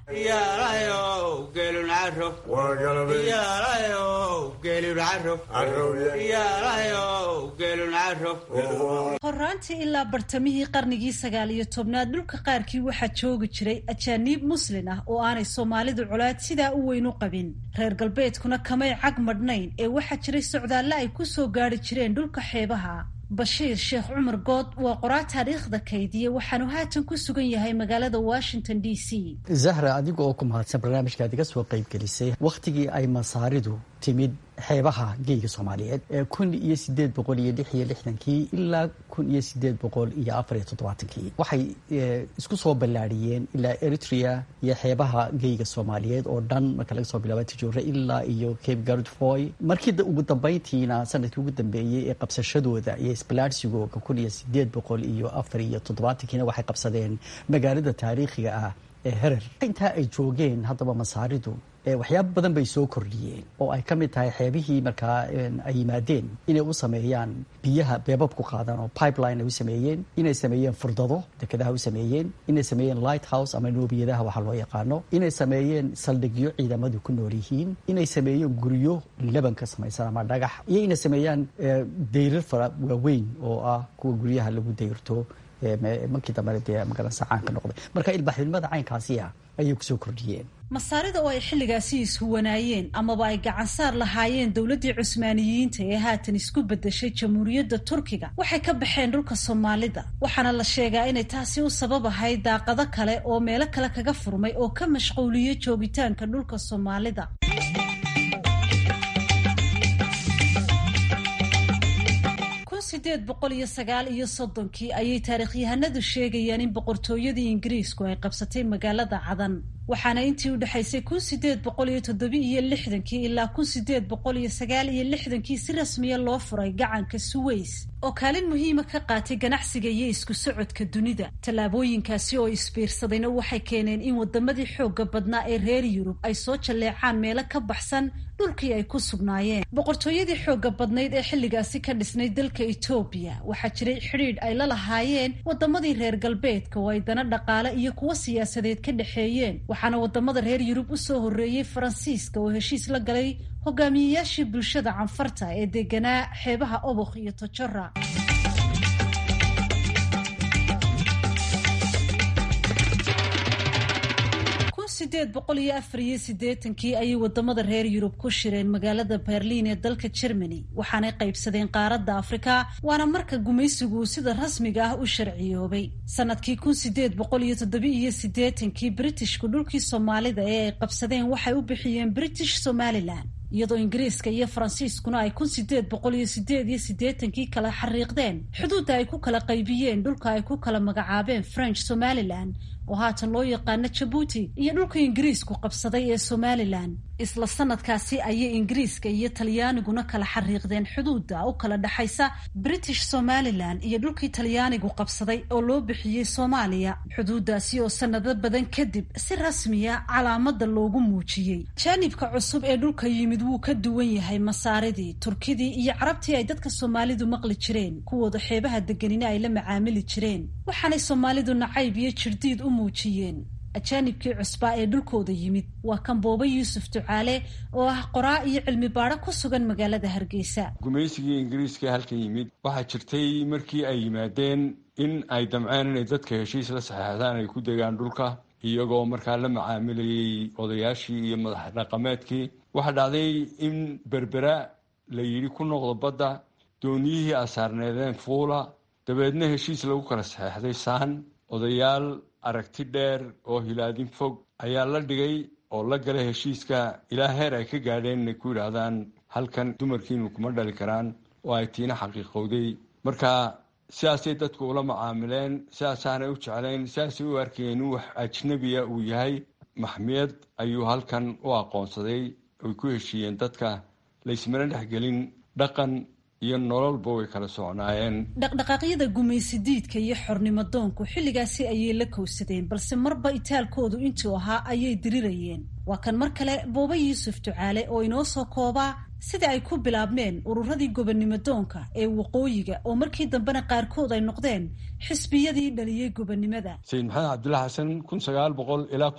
S13: horaantii ilaa bartamihii qarnigii 19aad dhulka qaarkii waxaa joogi jiray ajaaniib muslin ah oo aanay Soomaalidu colaad sidaa u weyn u qabin. reer galbeedkuna kamay cag madhnayn ee waxaa jiray socdaalle ay ku soo gaari jireen dhulka xeebaha. Bashiir Sheekh Cumar Good waa qoraa taariikhda kaydiye waxaanu haatan ku sugan yahay magaalada Washington DC.
S14: Zahra, adiga oo ku mahadsan barnaamijka adiga soo qayb gelisay waqtigii ay Masaaridu timid xeebaha geyga soomaaliyeed 1866 ilaa 1874 waxay isku soo ballaadhiyeen ilaa Eritrea iyo xeebaha geyga soomaaliyeed oo dhan marka laga soo bilaabo Tijuure ilaa iyo Cape Gardefoy markii ugu dambeyntiina sanadkii ugu dambeeyay ee qabsashadooda iyo isbalaadsigooda 1874 waxay qabsadeen magaalada taariikhiga ah ee Herer. Inta ay joogeen haddaba masaaridu waxyaabo badan bay soo kordhiyeen oo ay ka mid tahay xeebihii markaa ay yimaadeen inay u sameeyaan biyaha beebab ku qaadaan oo pipeline ay u sameeyeen, inay sameeyeen furdado dekedaha u sameeyeen, inay sameeyeen lighthouse ama noobiyadaha waxa loo yaqaano, inay sameeyeen saldhigyo ciidamadu ku nool yihiin, inay sameeyeen guryo laban ka samaysan ama dhagax, iyo inay sameeyaan dayrar fara waaweyn oo ah kuwa guryaha lagu dayrto markii dambe dee magaranaysa caanka noqday. Marka ilbaaxnimada caynkaasi ah ayay ku soo kordhiyeen.
S13: masaarida oo ay xilligaasi ishuwanaayeen amaba ay gacansaar lahaayeen dowladdii cusmaaniyiinta ee haatan isku beddeshay jamhuuriyadda Turkiga waxay ka baxeen dhulka Soomaalida, waxaana la sheegaa inay taasi u sabab ahayd daaqado kale oo meelo kale kaga furmay oo ka mashquuliyay joogitaanka dhulka Soomaalida. 1839 ayay taariikhyahanadu sheegayaan in boqortooyadii Ingiriisku ay qabsatay magaalada Cadan, waxaana intii u dhaxaysay 1867 ilaa 1869 si rasmiya loo furay gacanka Suez oo kaalin muhiima ka qaatay ganacsiga iyo isku socodka dunida. Tallaabooyinkaasi oo isbiirsadayna waxay keeneen in wadamadii xoogga badnaa ee reer Yurub ay soo jaleecaan meelo ka baxsan dhulkii ay ku sugnaayeen. boqortooyadii xoogga badnayd ee xilligaasi ka dhisnay dalka Ethiopia waxaa jiray xidhiidh ay la lahaayeen wadamadii reer galbeedka oo ay dana dhaqaale iyo kuwa siyaasadeed ka dhaxeeyeen, waxaana wadamada reer Yurub u soo horeeyay Faransiiska oo heshiis la galay hogaamiyayaashii bulshada canfarta ee deganaa xeebaha Obokh iyo Tojora. 1884 ayay wadamada reer Yurub ku shireen magaalada Berlin ee dalka Germany, waxaanay qaybsadeen qaaradda Afrika, waana marka gumaysigu sida rasmiga ah u sharciyoobay. Sanadkii 1887 Britishku dhulkii Soomaalida ee ay qabsadeen waxay u bixiyeen British Somaliland, iyadoo Ingiriiska iyo Faransiiskuna ay 1888 kala xariiqdeen xuduudda ay ku kala qaybiyeen dhulka ay ku kala magacaabeen French Somaliland oo haatan loo yaqaano Djibouti iyo dhulka Ingiriisku qabsaday ee Somaliland. Isla sanadkaasi ayay Ingiriiska iyo Talyaaniguna kala xariiqdeen xuduudda u kala dhaxaysa British Somaliland iyo dhulkii Talyaanigu qabsaday oo loo bixiyay Soomaaliya. xuduuddaasi oo sanado badan kadib si rasmiya calaamada loogu muujiyay. Jaanibka cusub ee dhulka yimid wuu ka duwan yahay masaaridii, Turkidii iyo Carabtii ay dadka Soomaalidu maqli jireen, kuwooda xeebaha deganina ay la macaamili jireen, waxaanay Soomaalidu nacayb iyo jirdiid u muujiyeen. ajaanibkii cusbaa ee dhulkooda yimid waa kan Booba Yuusuf Ducaale oo ah qoraa iyo cilmi baadho ku sugan magaalada Hargeysa.
S15: gumaysigii Ingiriiska halkan yimid waxaa jirtay markii ay yimaadeen in ay damceen inay dadka heshiis la saxeexdaan ay ku degaan dhulka, iyagoo markaa la macaamilayay odayaashii iyo madax dhaqameedkii. waxaa dhacday in berbera la yidhi ku noqdo badda, dooniyihii asaarneedeen fuula, dabeedna heshiis lagu kala saxeexday saan. odayaal aragti dheer oo hilaadin fog ayaa la dhigay oo la galay heshiiska ilaa heer ay ka gaadheen inay ku yidhaahdaan halkan dumarkiinu kuma dhali karaan, oo ay tiina xaqiiqowday. marka sidaasay dadku ula macaamileen, sidaasaanay u jeclayn, sidaasay u arkayeen in wax ajnabiya uu yahay. maxmiyad ayuu halkan u aqoonsaday, ay ku heshiiyeen dadka, laysmana dhexgelin, dhaqan iyo nololba way kala socnaayeen.
S13: dhaqdhaqaaqyada gumaysidiidka iyo xornimo doonku xilligaasi ayay la kowsadeen, balse marba itaalkoodu intuu ahaa ayay dirirayeen. waa kan mar kale Booba Yuusuf Ducaale oo inoo soo koobaa sida ay ku bilaabmeen ururadii gobonnimo doonka ee waqooyiga oo markii dambena qaarkood ay noqdeen xisbiyadii dhaliyay gobonnimada.
S15: Sayid Maxamed Cabdulla Xasan 1900 ilaa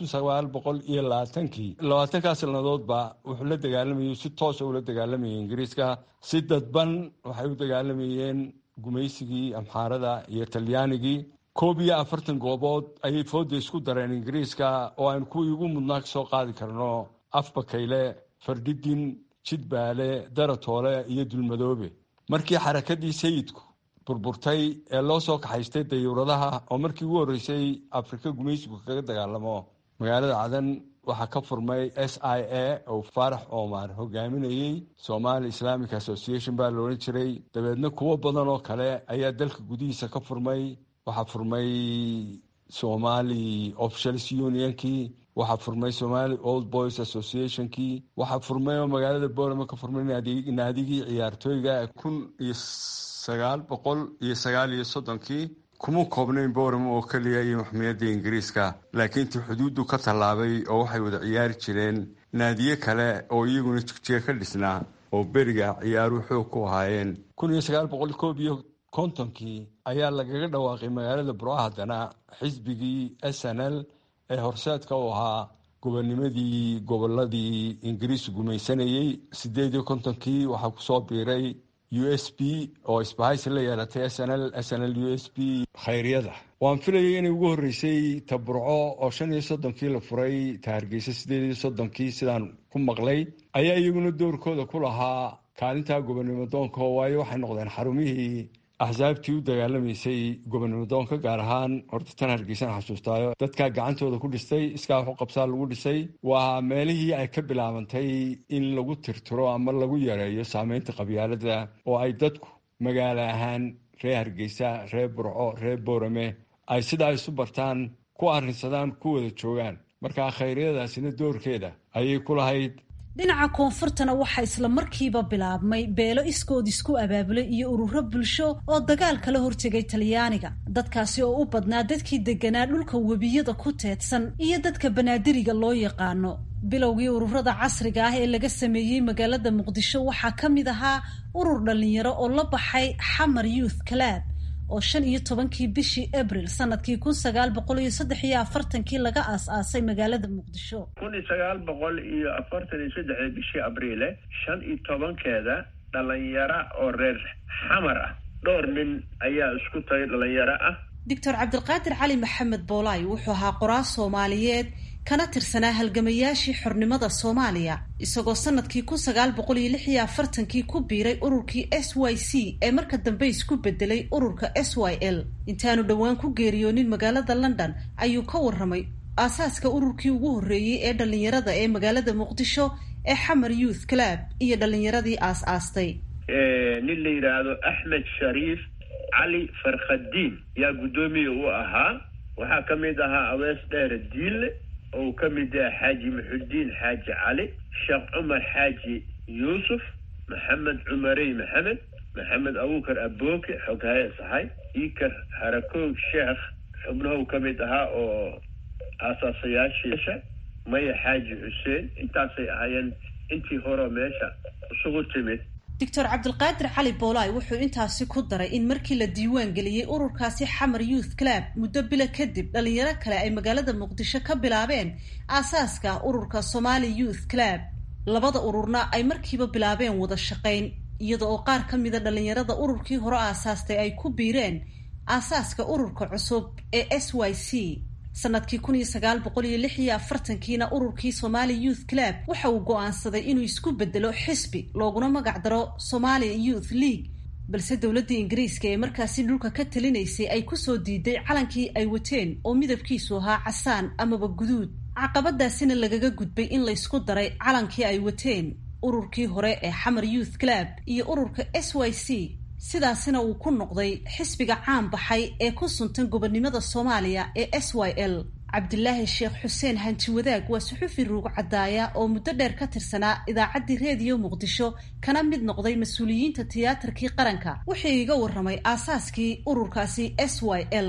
S15: 1920 labaatankaas sannadoodba wuxuu la dagaalamayay, si toosa ula dagaalamayay Ingiriiska, si dadban waxay u dagaalamayeen gumaysigii Amxaarada iyo Talyaanigii. 41 goobood ayay fooda isku dareen Ingiriiska oo aan kuwii ugu mudnaa kasoo qaadi karno Afbakayle, Fardidin, Jidbaale, Daratoole iyo Dulmadoobe. markii xarakadii sayidku burburtay ee loo soo kaxaystay dayuuradaha oo markii ugu horreysay Afrika gumaysigu kaga dagaalamo magaalada Cadan, waxaa ka furmay SIA oo Faarax Omar hogaaminayay, Somali Islamic Association baa la oran jiray. dabeedna kuwo badan oo kale ayaa dalka gudihiisa ka furmay. waxaa furmay Somali Officials Unionkii, waxaa furmay Somali Old Boys Associationkii, waxaa furmay oo magaalada Boorama ka furmay naadigii ciyaartooyga 1939 kuma koobnayn Boorama oo kaliya iyo maxkamada Ingiriiska, laakiin tii xuduudu ka tallaabay oo waxay wada ciyaari jireen naadiye kale oo iyaguna jigjiga ka dhisnaa oo beriga ciyaaruhu xoog ku ahaayeen. 1951 ayaa lagaga dhawaaqay magaalada Burco haddana xisbigii SNL ee horseedka u ahaa gobonimadii goboladii Ingiriisku gumaysanayay. 58 waxaa ku soo biiray USP oo isbahaysi la yeelatay SNL USP khayriyada. waan filayay inay ugu horeysay Burco oo 35 la furay, Hargeysa 38 sidaan ku maqlay, ayaa iyaguna doorkooda ku lahaa kaalinta gobonimo doonka, waayo waxay noqdeen xarumihii axsaabtii u dagaalamaysay gobonimo doonka, gaar ahaan horta tan Hargeysa xasuustaayo dadka gacantooda ku dhistay, iskaa wax u qabsaa lagu dhisay. waa meelihii ay ka bilaabantay in lagu tirtiro ama lagu yareeyo saameynta qabyaalada oo ay dadku magaalo ahaan reer Hargeysa, reer Burco, reer Boorame ay sidaa isu bartaan, ku arrinsadaan, ku wada joogaan. markaa khayriyadaasina doorkeeda ayay ku lahayd.
S13: dhinaca koonfurtana waxaa isla markiiba bilaabmay beelo iskood isku abaabulay iyo ururo bulsho oo dagaal kala hortegay Talyaaniga. dadkaasi oo u badnaa dadkii deganaa dhulka webiyada ku teedsan iyo dadka banaadiriga loo yaqaano. bilowgii ururada casriga ah ee laga sameeyey magaalada Muqdisho waxaa ka mid ahaa urur dhalinyaro oo la baxay Xamar Youth Club oo 15 bishii Abriil sanadkii 1943 laga aasaasay magaalada Muqdisho.
S16: 1943 bishii Abriil 15keeda dhalinyaro oo reer Xamar ah, dhowr nin ayaa isku tagay dhalinyaro ah.
S13: Dr. Cabdilqaadir Cali Maxamed Boolay wuxuu ahaa qoraa Soomaaliyeed kana tirsanaa halgamayaashii xornimada Soomaaliya, isagoo sanadkii 1946 ku biiray ururkii SYC ee marka dambe isku bedelay ururka SYL. intaanu dhowaan ku geeriyoonin magaalada London ayuu ka warramay aasaaska ururkii ugu horeeyay ee dhalinyarada ee magaalada Muqdisho ee Xamar Youth Club iyo dhalinyaradii aasaastay.
S16: nin la yiraahdo Axmed Shariif Cali Farkhadiin yaa gudoomiye u ahaa. waxaa ka mid ahaa Awees Dheer Diil oo ka mid ah Xaaji Muxudiin Xaaji Cali, Sheekh Cumar Xaaji Yuusuf, Maxamed Cumarey Maxamed Abuukar Abooke xoghaye sahay, Ikar Harakow Sheekh xubnahu ka mid ahaa oo aasaasiyaashiisa, Maya Xaaji Xuseen. intaasay ahaayeen intii hore meesha isugu timid.
S13: Dr. Cabdilqaadir Cali Boolay wuxuu intaasi ku daray in markii la diiwaan geliyey ururkaasi Xamar Youth Club muddo bilo kadib dhalinyaro kale ay magaalada Muqdisho ka bilaabeen aasaaska ururka Somali Youth Club. labada ururna ay markiiba bilaabeen wada shaqayn, iyadoo qaar ka mid ah dhalinyarada ururkii hore aasaastay ay ku biireen aasaaska ururka cusub ee SYC. sanadkii 1946 ururkii Somali Youth Club waxa uu go'aansaday inuu isku bedelo xisbi looguna magac daro Somali Youth League, balse dowladda Ingiriiska ee markaasi dhulka ka talinaysay ay ku soo diiday calankii ay wateen oo midabkiisu ahaa casaan amaba guduud. caqabadaasina lagaga gudbay in la isku daray calankii ay wateen ururkii hore ee Xamar Youth Club iyo ururka SYC, sidaasina uu ku noqday xisbiga caan baxay ee ku suntan gobonimada Soomaaliya ee SYL. Cabdilaahi Sheekh Xuseen Hanti Wadaag waa suxufi ruug cadaaya oo muddo dheer ka tirsanaa idaacaddii Radio Muqdisho kana mid noqday mas'uuliyiinta tiyaatarkii qaranka. wuxuu iga warramay aasaaskii ururkaasi SYL.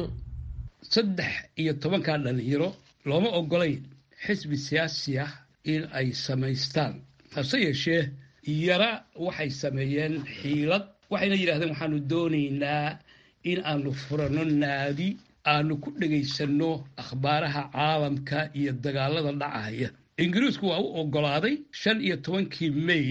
S17: 13 dhalinyaro looma ogolay xisbi siyaasi ah in ay samaystaan, hase yeeshee yara waxay sameeyeen xiilad. waxayna yidhaahdeen waxaanu doonaynaa in aanu furano naadi aanu ku dhegaysanno akhbaaraha caalamka iyo dagaalada dhacaya. ingiriisku waa u ogolaaday 15 May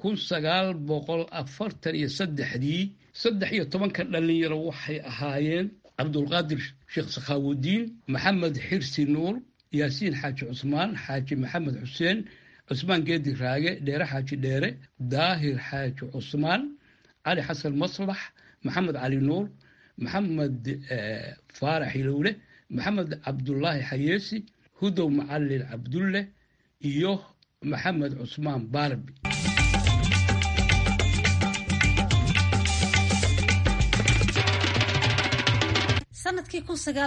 S17: 1943. 13 dhalinyaro waxay ahaayeen Cabdulqaadir Sheekh Sakhaawudiin, Maxamed Xirsi Nuur, Yaasiin Xaaji Cusmaan, Xaaji Maxamed Xuseen, Cusmaan Geedi Raage, Dheere Xaaji Dheere, Daahir Xaaji Cusmaan, علي حسن مصلح، محمد علي نور، محمد فارح يلولة، محمد عبد الله حياسي، هدو معلل عبد الله، iyo maxamed cusmaan baarbi.
S13: sanadkii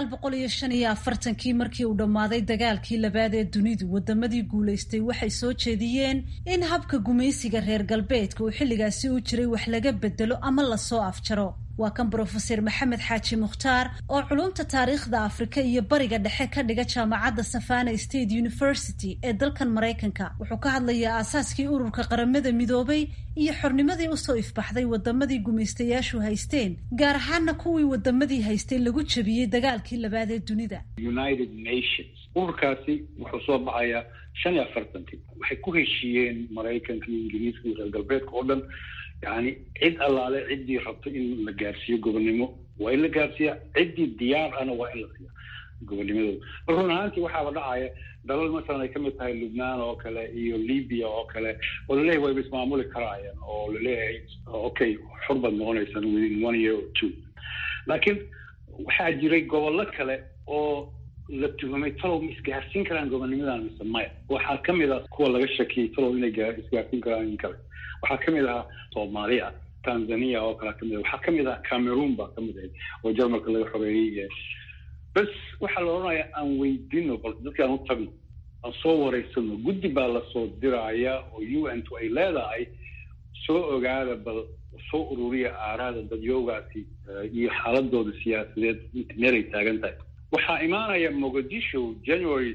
S13: 1945 markii uu dhammaaday dagaalkii labaad ee dunidu wadamadii guulaystay waxay soo jeediyeen in habka gumaysiga reer galbeedka uu xilligaasi u jiray wax laga bedelo ama lasoo afjaro. waa kan brofeser maxamed xaaji mukhtaar oo culumta taariikhda afrika iyo bariga dhexe ka dhiga jaamacadda Savannah State University ee dalkan Maraykanka. wuxuu ka hadlayaa aasaaskii ururka qaramada midoobay iyo xornimadii usoo ifbaxday wadamadii gumaystayaashu haysteen, gaar ahaana kuwii wadamadii haystay lagu jabiyey dagaalkii labaad ee dunida.
S18: United Nations ururkaasi wuxuu soo baxayaa 45 waxay ku heshiiyeen Maraykanka iyo Ingiriiska iyo reer galbeedka oo dhan يعني عيد الله على عدي ربط إن الجارسية قبلنمو وإلا جارسية عدي ديار أنا وإلا فيها قبلنمو. رهنا أنت واحد وضعها دلال مثلا كم تاي لبنان أو كلا إيو ليبيا أو كلا ولا ليه هو بس معمول كرايا أو ليه أوكي حرب المغنى يسنون 1 year or 2 لكن واحد يري قبل كلا أو لبتهم يطلعوا مسجارسين كلام قبلنمو أنا مسميه واحد كم إذا كل الشكل يطلعوا إنه مسجارسين كلام كلا waxaa ka mid ah Soomaaliya, Tanzania oo kala kamid ah, waxaa ka mid ah Cameroon ba ka mid ah oo Jarmalka laga xoreeyay. bas waxa la oranayaa aan weydiino bal dadka aan u tagno aan soo wareysano guddi baa la soo diraya oo UN ay leedahay soo ogaada bal soo ururiya aaraada dadyoogaasi iyo xaaladooda siyaasadeed meel ay taagan tahay. waxaa imaanaya Mogadishu January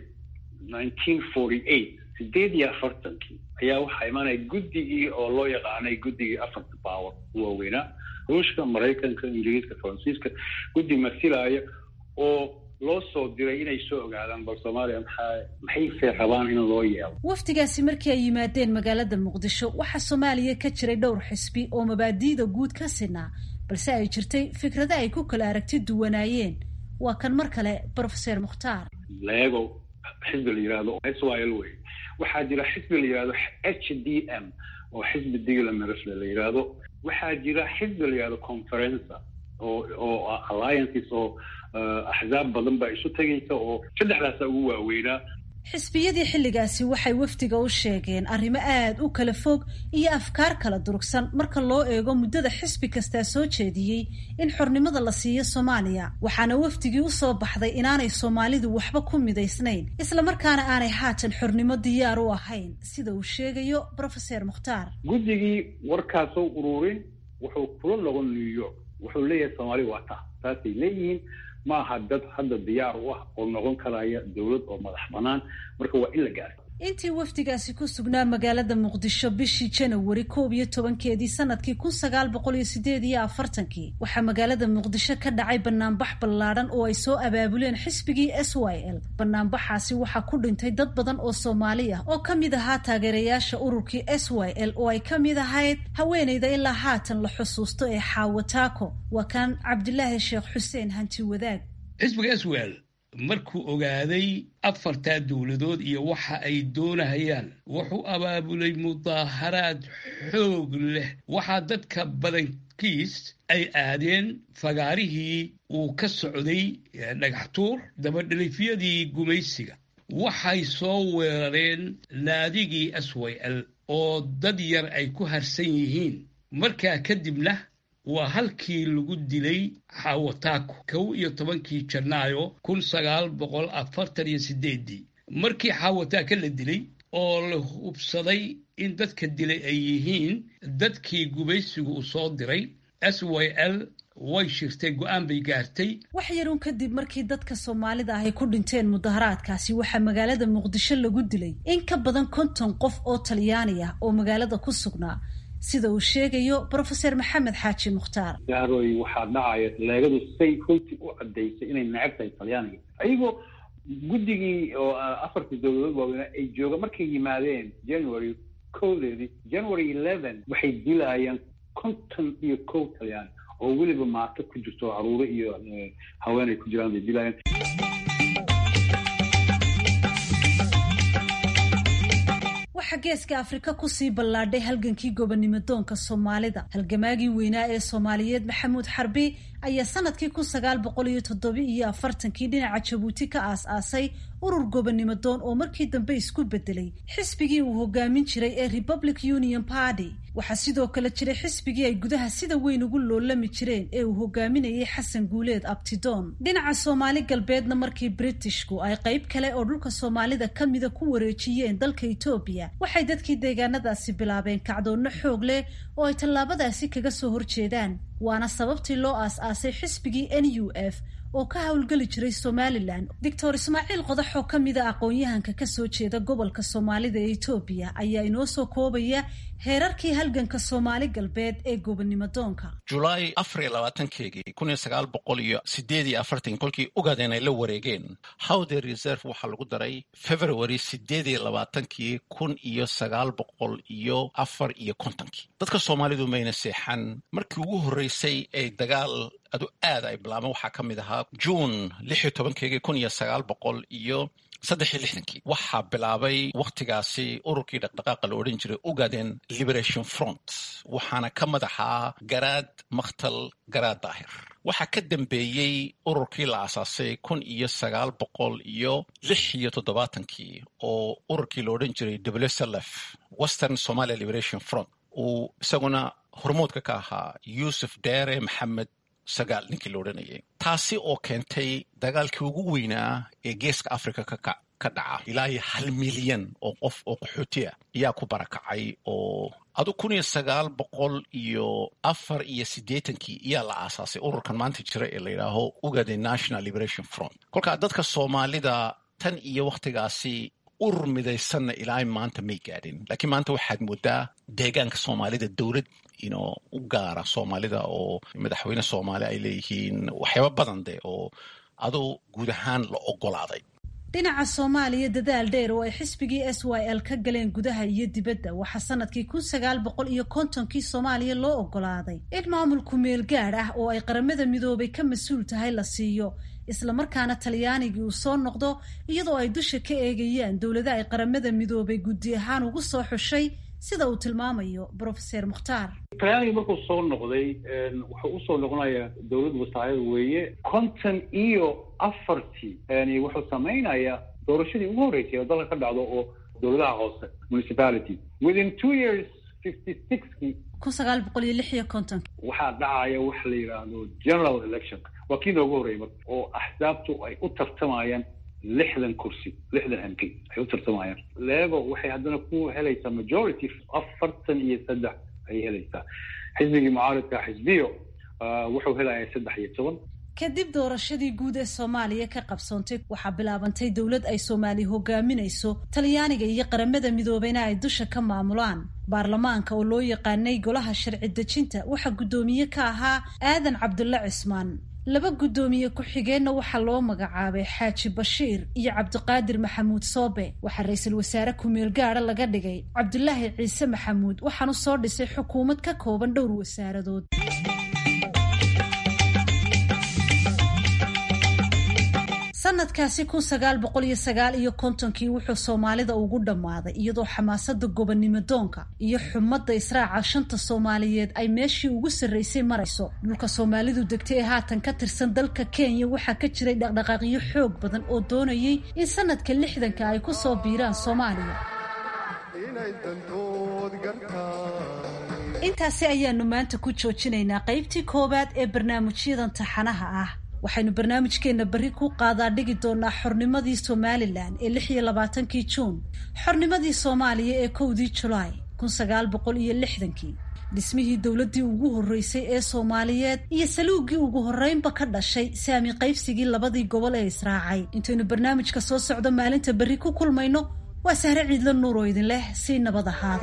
S18: 1948 ayaa waxaa imaanaya guddigii oo loo yaqaanay guddigii afarta power waaweynaa ruushka, maraykanka, ingiriiska, faransiiska, guddi masilaya oo loo soo diray inay soo ogaadaan bal Soomaaliya maxay rabaan in loo yeelo.
S13: waftigaasi markii ay yimaadeen magaalada Muqdisho waxaa Soomaaliya ka jiray dhowr xisbi oo mabaadi'da guud ka sinaa, balse ay jirtay fikrado ay ku kala aragti duwanaayeen. waa kan mar kale Professor Mukhtaar.
S18: Leego xisbi la yiraahdo SYL way waxaa jira xisbi la yiraahdo HDM oo xisbi digla marasle la yiraahdo. waxaa jira xisbi la yiraahdo conference oo alliances oo axzaab badan baa isu tagaysa oo saddexdaas ugu waaweynaa.
S13: xisbiyadii xilligaasi waxay waftiga u sheegeen arrimo aad u kala fog iyo afkaar kala durugsan marka loo eego muddada xisbi kastaa soo jeediyey in xornimada la siiyo Soomaaliya. waxaana waftigii u soo baxday inaanay Soomaalidu waxba ku midaysnayn isla markaana aanay haatan xornimo diyaar u ahayn sida uu sheegayo Professor Mukhtaar.
S18: guddigii warkaas oo ururin wuxuu kula noqon New York wuxuu leeyahay Soomaali waa taasay leeyihiin ma aha dad hadda diyaar u ah oo noqon karaya dawlad oo madax banaan marka waa in la gaaro.
S13: intii waftigaasi ku sugnaa magaalada Muqdisho bishii January 11 sanadkii 1948 waxaa magaalada Muqdisho ka dhacay banaanbax ballaaran oo ay soo abaabuleen xisbigii SYL. banaanbaxaasi waxaa ku dhintay dad badan oo Soomaali ah oo ka mid ahaa taageerayaasha ururkii SYL oo ay ka mid ahayd haweeneyda ilaa haatan la xusuusto ee Xaawo Taako. waa kan Cabdilaahi Sheekh Xuseen Hanti Wadaag.
S17: xisbiga SYL markuu ogaaday afartaa dowladood iyo waxa ay doonayaan wuxuu abaabulay mudaaharaad xoog leh. waxaa dadka badankiis ay aadeen fagaarihii uu ka socday dhagaxtuur dabadhelifyadii gumaysiga. waxay soo weerareen naadigii SYL oo dad yar ay ku harsan yihiin. markaa kadibna waa halkii lagu dilay Xaawo Taako 11 Janaayo 1948. markii Xaawo Taako la dilay oo la hubsaday in dadka dilay ay yihiin dadkii gumaysigu u soo diray, SYL way shirtay go'aan bay gaartay.
S13: wax yaruun kadib markii dadka Soomaalida ay ku dhinteen mudaharaadkaasi waxaa magaalada Muqdisho lagu dilay in ka badan 50 qof oo Talyaani ah oo magaalada ku sugnaa sida uu sheegayo Professor Maxamed Xaaji Mukhtaar.
S18: daarooy waxaa dhacaya leegadu say runtii u cadeysay inay nacabtay Talyaaniga ayagoo guddigii oo afarta dowladood waaweyn ay jooga markay yimaadeen January 11 waxay dilayaan 51 Talyaani oo weliba maanta ku jirto caruur iyo haweeney ku jiraan ay dilayaan.
S13: geeska Afrika ku sii ballaadhay halgankii gobonimo doonka Soomaalida. halgamaagii weynaa ee Soomaaliyeed Maxamuud Xarbi ayaa sanadkii 1947 dhinaca Jabuuti ka aas-aasay urur gobonimo doon oo markii dambe isku bedelay xisbigii uu hogaamin jiray ee Republic Union Party. waxaa sidoo kale jiray xisbigii ay gudaha sida weyn ugu loolami jireen ee uu hogaaminayay Xasan Guuleed Abtidoon. dhinaca Soomaali galbeedna markii Britishku ay qayb kale oo dhulka Soomaalida kamida ku wareejiyeen dalka Itoobiya, waxay dadkii deegaanadaasi bilaabeen kacdoonno xoog leh oo ay tallaabadaasi kaga soo horjeedaan. waana sababtii loo aas-aasay xisbigii NUF oo ka howlgeli jiray Somaliland. Dr. Ismaaciil Qodax oo kamida aqoon-yahanka ka soo jeeda gobolka Soomaalida ee Itoobiya ayaa inoo soo koobaya heerarkii halganka Soomaali galbeed ee gobonimo doonka.
S19: July 24 1948 kolkii ogaadeen ay la wareegeen Howde Reserve waxaa lagu daray February 28 1954. dadka Soomaalidu mayna seexan. markii ugu horeysay ee dagaal aad ay bilaabeen waxaa ka mid ahaa June 16 1963 waxaa bilaabay waqtigaasi ururkii dhaqdhaqaaqa la odhan jiray Ogaden Liberation Front, waxaana ka madaxaa Garaad Maqtal Garaad Daahir. waxaa ka dambeeyey ururkii la aasaasay 1976 oo ururkii la odhan jiray WSLF Western Somalia Liberation Front uu isaguna hormoodka ka ahaa Yusuf Dere Maxamed sagaal ninkii la odhanayay. taasi oo keentay dagaalkii ugu weynaa ee geeska Afrika ka dhaca. ilaa 1 milyan oo qof oo qaxootiya ayaa ku barakacay oo 1984 ayaa la aasaasay ururkan maanta jira ee la yidhaaho Ogaden National Liberation Front. kolkaa dadka Soomaalida tan iyo waqtigaasi urur midaysanna ilaa maanta may gaadhin. laakiin maanta waxaad moodaa deegaanka Soomaalida dowlad u gaara Soomaalida oo madaxweyne Soomaali ay leeyihiin waxyaabo badan oo guud ahaan la ogolaaday.
S13: dhinaca Soomaaliya dadaal dheer oo ay xisbigii SYL ka galeen gudaha iyo dibadda waxaa sanadkii 1950 Soomaaliya loo ogolaaday in maamulku meel gaar ah oo ay qaramada midoobay ka mas'uul tahay la siiyo, isla markaana Talyaanigii uu soo noqdo iyadoo ay dusha ka eegayaan dowladaha ay qaramada midoobay guddi ahaan ugu soo xushay sida uu tilmaamayo Professor Mukhtaar.
S18: Talyaaniga markuu soo noqday wuxuu u soo noqonayaa dowlad wasaayad weeye 54 wuxuu samaynayaa doorashadii ugu horeysay oo dalka ka dhacdo oo dowladaha hoose municipality within 2 years 56 waxaa dhacaya wax la yiraahdo general election waa kii ugu horeeyay oo axsaabtu ay u tartamayaan 60 kursi 60 MP ay u tartamayaan. Lego waxay haddana ku helaysaa majority 43 ay helaysaa. xisbigii mucaaradka xisbiyo wuxuu helayaa 13.
S13: kadib doorashadii guud ee Soomaaliya ka qabsoontay waxaa bilaabantay dowlad ay Soomaali hogaaminayso, Talyaaniga iyo qaramada midoobeyna ay dusha ka maamulaan. baarlamaanka oo loo yaqaanay golaha sharci dejinta waxaa gudoomiye ka ahaa Aadan Cabdulla Cismaan. laba gudoomiye ku-xigeenna waxaa loo magacaabay Xaaji Bashiir iyo Cabdiqaadir Maxamuud Soobe. waxaa ra'iisul wasaare ku-meel gaara laga dhigay Cabdullaahi Ciise Maxamuud, waxaanu soo dhisay xukuumad ka kooban dhowr wasaaradood. sanadkaasi 1959 wuxuu Soomaalida ugu dhammaaday iyadoo xamaasada gobonimo doonka iyo xumadda israaca shanta Soomaaliyeed ay meeshii ugu sarreysay marayso. dhulka Soomaalidu degtay ee haatan ka tirsan dalka Kenya waxaa ka jiray dhaqdhaqaaqyo xoog badan oo doonayay in sanadka 60 ay ku soo biiraan Soomaaliya. intaasi ayaanu maanta ku joojinaynaa qaybtii koobaad ee barnaamijyadan taxanaha ah. waxaynu barnaamijkeena bari ku qaadaa dhigi doonaa xornimadii Somaliland ee 26 June, xornimadii Soomaaliya ee 1 July 1960, dhismihii dowladii ugu horeysay ee Soomaaliyeed iyo saluugii ugu horeynba ka dhashay saami qaybsigii labadii gobol ee israacay. intaynu barnaamijka soo socdo maalinta bari ku kulmayno, waa Sahre Ciidla Nuur oo idin leh si nabad ahaada.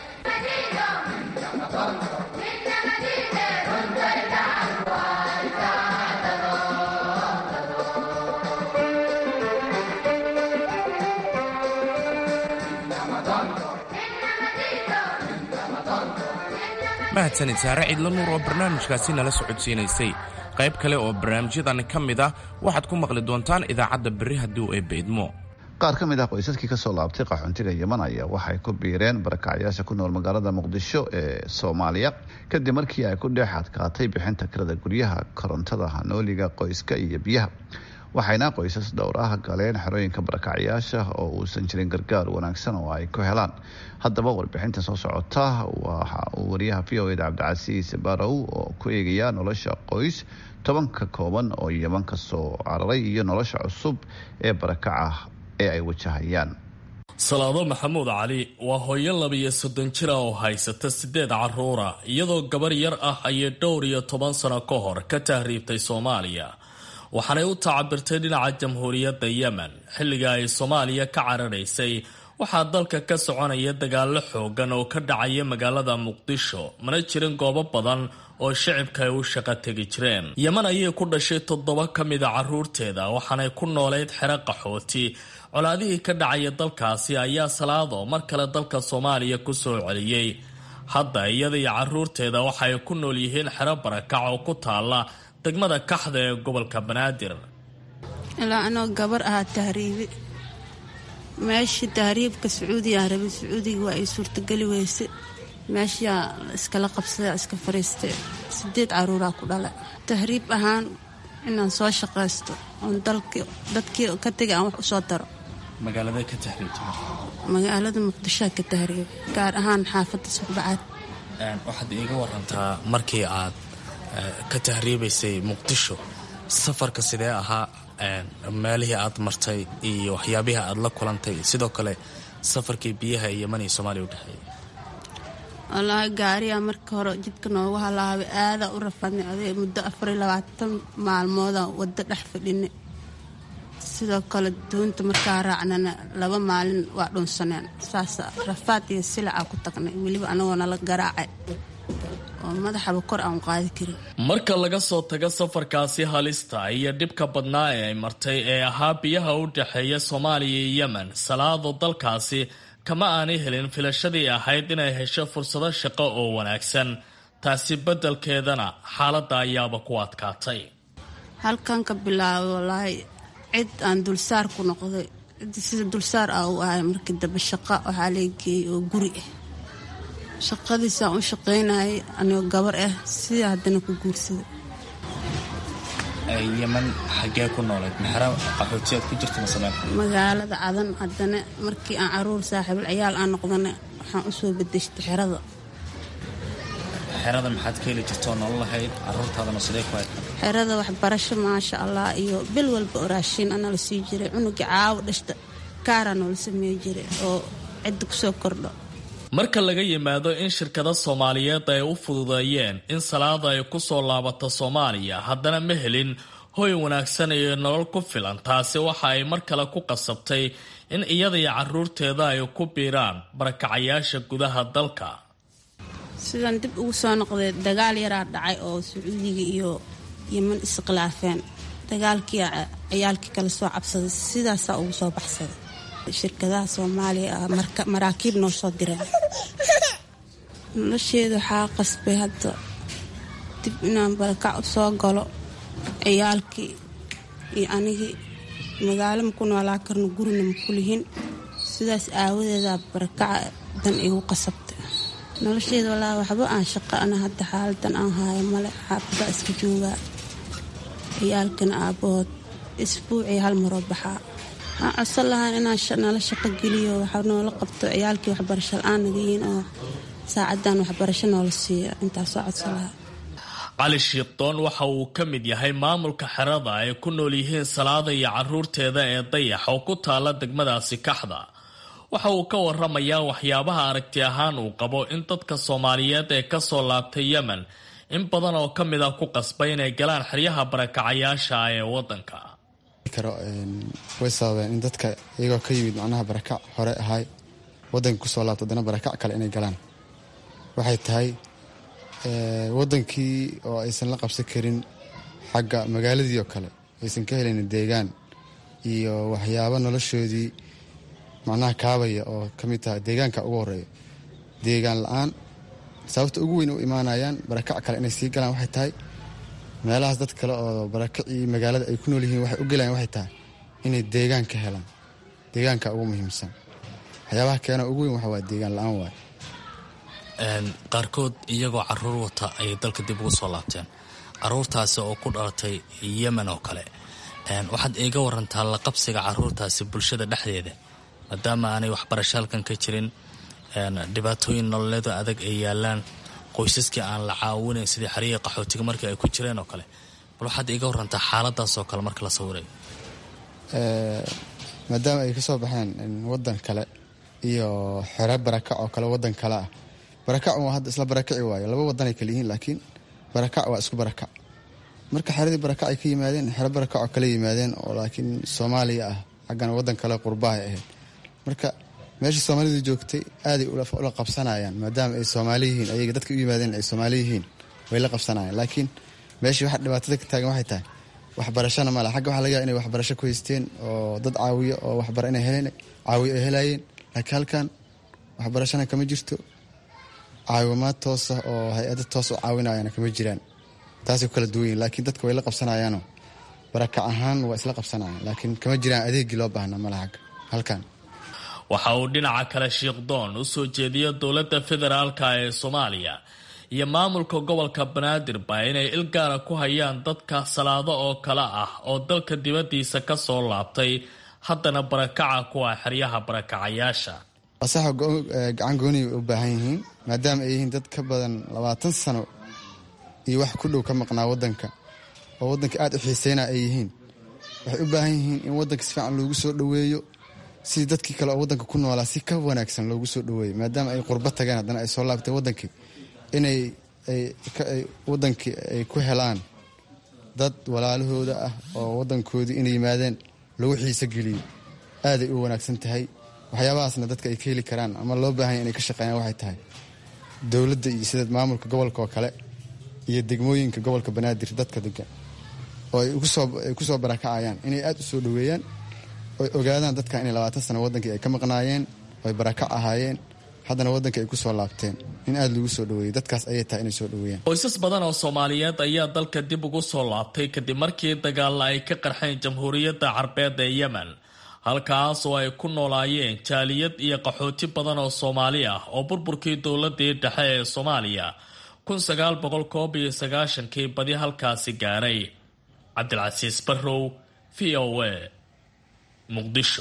S1: mahadsanid Sahre Ciidla Nuur oo barnaamijkaasi nala socodsiinaysay. qayb kale oo barnaamijyadan ka mid ah waxaad ku maqli doontaan idaacadda berri haddii ay beedmo.
S2: qaar ka mid ah qoysaskii kasoo laabtay qaxoontiga yeman ayaa waxay ku biireen barakacyaasha ku nool magaalada muqdisho ee soomaaliya kadib markii ay ku dhex adkaatay bixinta kirada guryaha, korontada, hanooliga qoyska iyo biyaha. waxayna qoysas dhowr ah galeen xerooyinka barakacyaasha oo uusan jirin gargaar wanaagsan oo ay ku helaan. haddaba warbixinta soo socota waxa uu wariyaha v o eda cabdicasiis barow oo ku eegaya nolosha qoys toban ka kooban oo yeman kasoo cararay iyo nolosha cusub ee barakaca ee ay wajahayaan.
S20: salaado maxamuud cali waa hooyo 32 jir oo haysata 8 caruura iyadoo gabar yar ah ayay dhowr iyo 10 sano ka hor ka tahriibtay Soomaaliya. waxaanay u tacabirtay dhinaca jamhuuriyadda Yemen. xilliga ay Soomaaliya ka cararaysay waxaa dalka ka soconaya dagaalo xoogan oo ka dhacaya magaalada Muqdisho, mana jirin goobo badan oo shacabka ay u shaqo tagi jireen. Yemen ayay ku dhashay 7 ka mid ah caruurteeda, waxaanay ku nooleed xero qaxooti. colaadihii ka dhacaya dalkaasi ayaa salaado mar kale dalka Soomaaliya ku soo celiyay. hadda iyada iyo caruurteeda waxay ku nool yihiin xero barakac oo ku taala degmada Kaxda ee gobolka Banaadir.
S21: ilaa anoo gabar ah tahriibi meeshii tahriibka Sacuudiga Arabi Sacuudiga waa ay suurtagali weyse meesha iskala qabsada iska fariistay 8 caruura ku dhalay. tahriib ahaan inaan soo shaqeysto oo dadkii ka tagay aan wax u soo daro.
S20: magaalada ka tahriibtay
S21: magaalada Muqdisho ka tahriib gaar ahaan xaafadda Suxbacaad.
S20: waxaad iiga warantaa markii aad ka tahriibaysay Muqdisho safarka sidee ahaa, meelihii aad martay iyo waxyaabihii aad la kulantay, sidoo kale safarkii biyaha ee Yemen iyo Soomaaliya u dhaxeeyay.
S21: wallaahi gaariya marka hore jidka noogu halaabay aada u rafadnay muddo 24 maalmood wada dhex fadhinay. sidoo kale doonta markaa raacnana 2 maalin waa dhunsaneen. saas rafaad iyo silac ku tagnay waliba anagoona la garaacay oo madaxaba kor aan qaadi karin.
S20: marka laga soo tago safarkaasi halista iyo dhibka badnaa ee ay martay ee ahaa biyaha u dhaxeeya Soomaaliya iyo Yemen, salaado dalkaasi kama aanay helin filashadii ahayd inay hesho fursado shaqo oo wanaagsan. taasi beddelkeedana xaaladda ayaaba ku adkaatay.
S21: halkan ka bilaabo wallaahi cid aan dulsaar ku noqday sida dulsaar ah u ahay markii dambe shaqo waxaa leegeeyay oo guri ah. shaqadiisaan u shaqaynayay anoo gabar ah sida haddana ku guursaday.
S20: Yemen xagee ku noolayd? maxram qaxootiyaad ku jirtay masalan?
S21: magaalada Cadan. haddana markii aan caruur saaxiib ciyaal aan noqdana waxaan u soo bedeshtay xerada.
S20: xerada maxaad ka heli jirtay oo nolol lahayd? caruurtaadana sidee ku ahayd?
S21: xerada waxbarasho maasha Allah iyo bil walba oo raashin ana la sii jiray. cunuga caaw dhashta kaaraan oo la sameey jiray oo cid ku soo kordho.
S20: marka laga yimaado in shirkado Soomaaliyeed ay u fududeeyeen in salaada ay ku soo laabato Soomaaliya, haddana ma helin hoy wanaagsan iyo nolol ku filan. taasi waxa ay mar kale ku qasabtay in iyada iyo caruurteeda ay ku biiraan barakacayaasha gudaha dalka.
S21: sidaan dib ugu soo noqday dagaal yaraa dhacay oo Sacuudiga iyo Yemen isqilaafeen. dagaalkii ciyaalkii kala soo cabsaday sidaas ugu soo baxsaday. shirkadaha Soomaaliya maraakiib noo soo direen. nolosheedu waxaa qasbay hadda dib inaan barakac u soo galo. ciyaalkii iyo anigii magaalo ma ku noolaa karno, gurina ma ku lihin. sidaas aawadeeda barakaca dan igu qasabtay. nolosheedu walaa waxba aan shaqo ana hadda xaaladan aan haayo male. xaafadda iska joogaa. ciyaalkana aabahood isbuucii 1 mar baxaa. waxaan codsan lahaa inaan nala shaqo geliyo, waxaa noola qabto ciyaalkii waxbarasho la'aan nagayiin oo saacadan waxbarasho noola siiyo. intaasoo codsan lahaa.
S20: cali shiiqdoon waxa uu ka mid yahay maamulka xerada ay ku nool yihiin salaada iyo caruurteeda ee Dayax oo ku taala degmadaasi Kaxda. waxa uu ka waramayaa waxyaabaha aragti ahaan uu qabo in dadka Soomaaliyeed ee ka soo laabtay Yemen in badan oo ka mid ah ku qasbay inay galaan xeryaha barakacayaasha ee wadanka.
S22: way sababeen in dadka iyagoo ka yimid macnaha barakac hore ahay wadanka kusoo laabto haddana barakac kale inay galaan. waxay tahay wadankii oo aysan la qabsan karin xagga magaaladii oo kale, aysan ka helin deegaan iyo waxyaabo noloshoodii macnaha kaabaya oo ka mid tahay deegaanka ugu horeeya. deegaan la-aan sababta ugu weyn u imaanayaan barakac kale inay sii galaan waxay tahay meelahaas dad kale oo barakacii magaalada ay ku nool yihiin waxay u gelayaan waxay tahay inay deegaan ka helaan. deegaanka ugu muhiimsan. waxyaabaha keena ugu weyn waxa waa deegaan la-aan waay.
S4: qaarkood iyagoo caruur wata ayay dalka dib ugu soo laabteen, caruurtaasi oo ku dhalatay yemen oo kale. waxaad iiga warantaa la qabsiga caruurtaasi bulshada dhexdeeda, maadaama aanay waxbarasho halkan ka jirin, dhibaatooyin nololeedo adag ay yaalaan, qoysaskii aan la caawinayn sidii xariiqa qaxootiga markii ay ku jireen oo kale. bal waxaad iiga warantaa xaaladaas oo kale marka la sawirayo.
S22: maadaama ay ka soo baxeen wadan kale iyo xero barakac oo kale wadan kale ah. barakac waa hadda isla barakaci waayo, laba wadan ay kala yihiin, laakiin barakac waa isku barakac. marka xeradii barakac ay ka yimaadeen, xero barakac oo kale yimaadeen oo laakiin Soomaaliya ah, xaggana wadan kale qurbaha ahayd. marka meeshii Soomaalidu joogtay aaday ula qabsanayaan, maadaama ay Soomaali yihiin, ayaga dadka u yimaadeen ay Soomaali yihiin, way la qabsanayaan. laakiin meeshii waxa dhibaatada ka taagan waxay tahay waxbarashana ma laha. xagga waxa laga yaabaa inay waxbarasho ku haysteen oo dad caawiyo oo waxbaro inay heleen, caawiyo ay helayeen, laakiin halkan waxbarashana kama jirto, caawimaad toos ah oo hay-ada toos u caawinayana kama jiraan. taasay ku kala duwan yihiin, laakiin dadka way la qabsanayaanoo barakac ahaan waa isla qabsanayaan, laakiin kama jiraan adeegii loo baahnaa ma laha halkan.
S20: waxa uu dhinaca kale Sheekdoon u soo jeediyo dowladda federaalka ee Soomaaliya iyo maamulka gobolka Banaadir baa inay ilgaara ku hayaan dadka salaado oo kale ah oo dalka dibadiisa ka soo laabtay, haddana barakaca kuwa xeryaha barakacayaasha.
S22: asaxa gacan gooni u baahan yihiin, maadaama ay yihiin dad ka badan 20 sano iyo wax ku dhow ka maqnaa wadanka, oo wadanka aad u xiiseynaa ay yihiin. waxay u baahan yihiin in wadanka si fiican loogu soo dhoweeyo, sidii dadkii kale oo wadanka ku noolaa si ka wanaagsan loogu soo dhoweeyo, maadaama ay qurbo tageen haddana ay soo laabteen wadankii, inay wadankii ay ku helaan dad walaalahooda ah oo wadankoodii inay yimaadeen lagu xiiso geliyo. aaday u wanaagsan tahay. waxyaabahaasna dadka ay ka heli karaan ama loo baahanya inay ka shaqeeyaan waxay tahay dowladda iyo sida maamulka gobolka oo kale iyo degmooyinka gobolka Banaadir dadka degan oo ay ku soo barakacayaan inay aad u soo dhoweeyaan, oo ogaadaan dadka inay 20 sano wadankii ay ka maqnaayeen, oo ay barakac ahaayeen, haddana wadanka ay ku soo laabteen, in aad lagu soo dhoweeyo. dadkaas ayay tahay inay soo dhoweeyaan.
S20: qoysas badan oo Soomaaliyeed ayaa dalka dib ugu soo laabtay kadib markii dagaal ay ka qarxeen Jamhuuriyadda Carbeed ee Yemen, halkaas oo ay ku noolaayeen jaaliyad iyo qaxooti badan oo Soomaali ah oo burburkii dowladii dhexe ee Soomaaliya 1990 badi halkaasi gaaray. Cabdilcasiis Barrow, VOA, Muqdisho.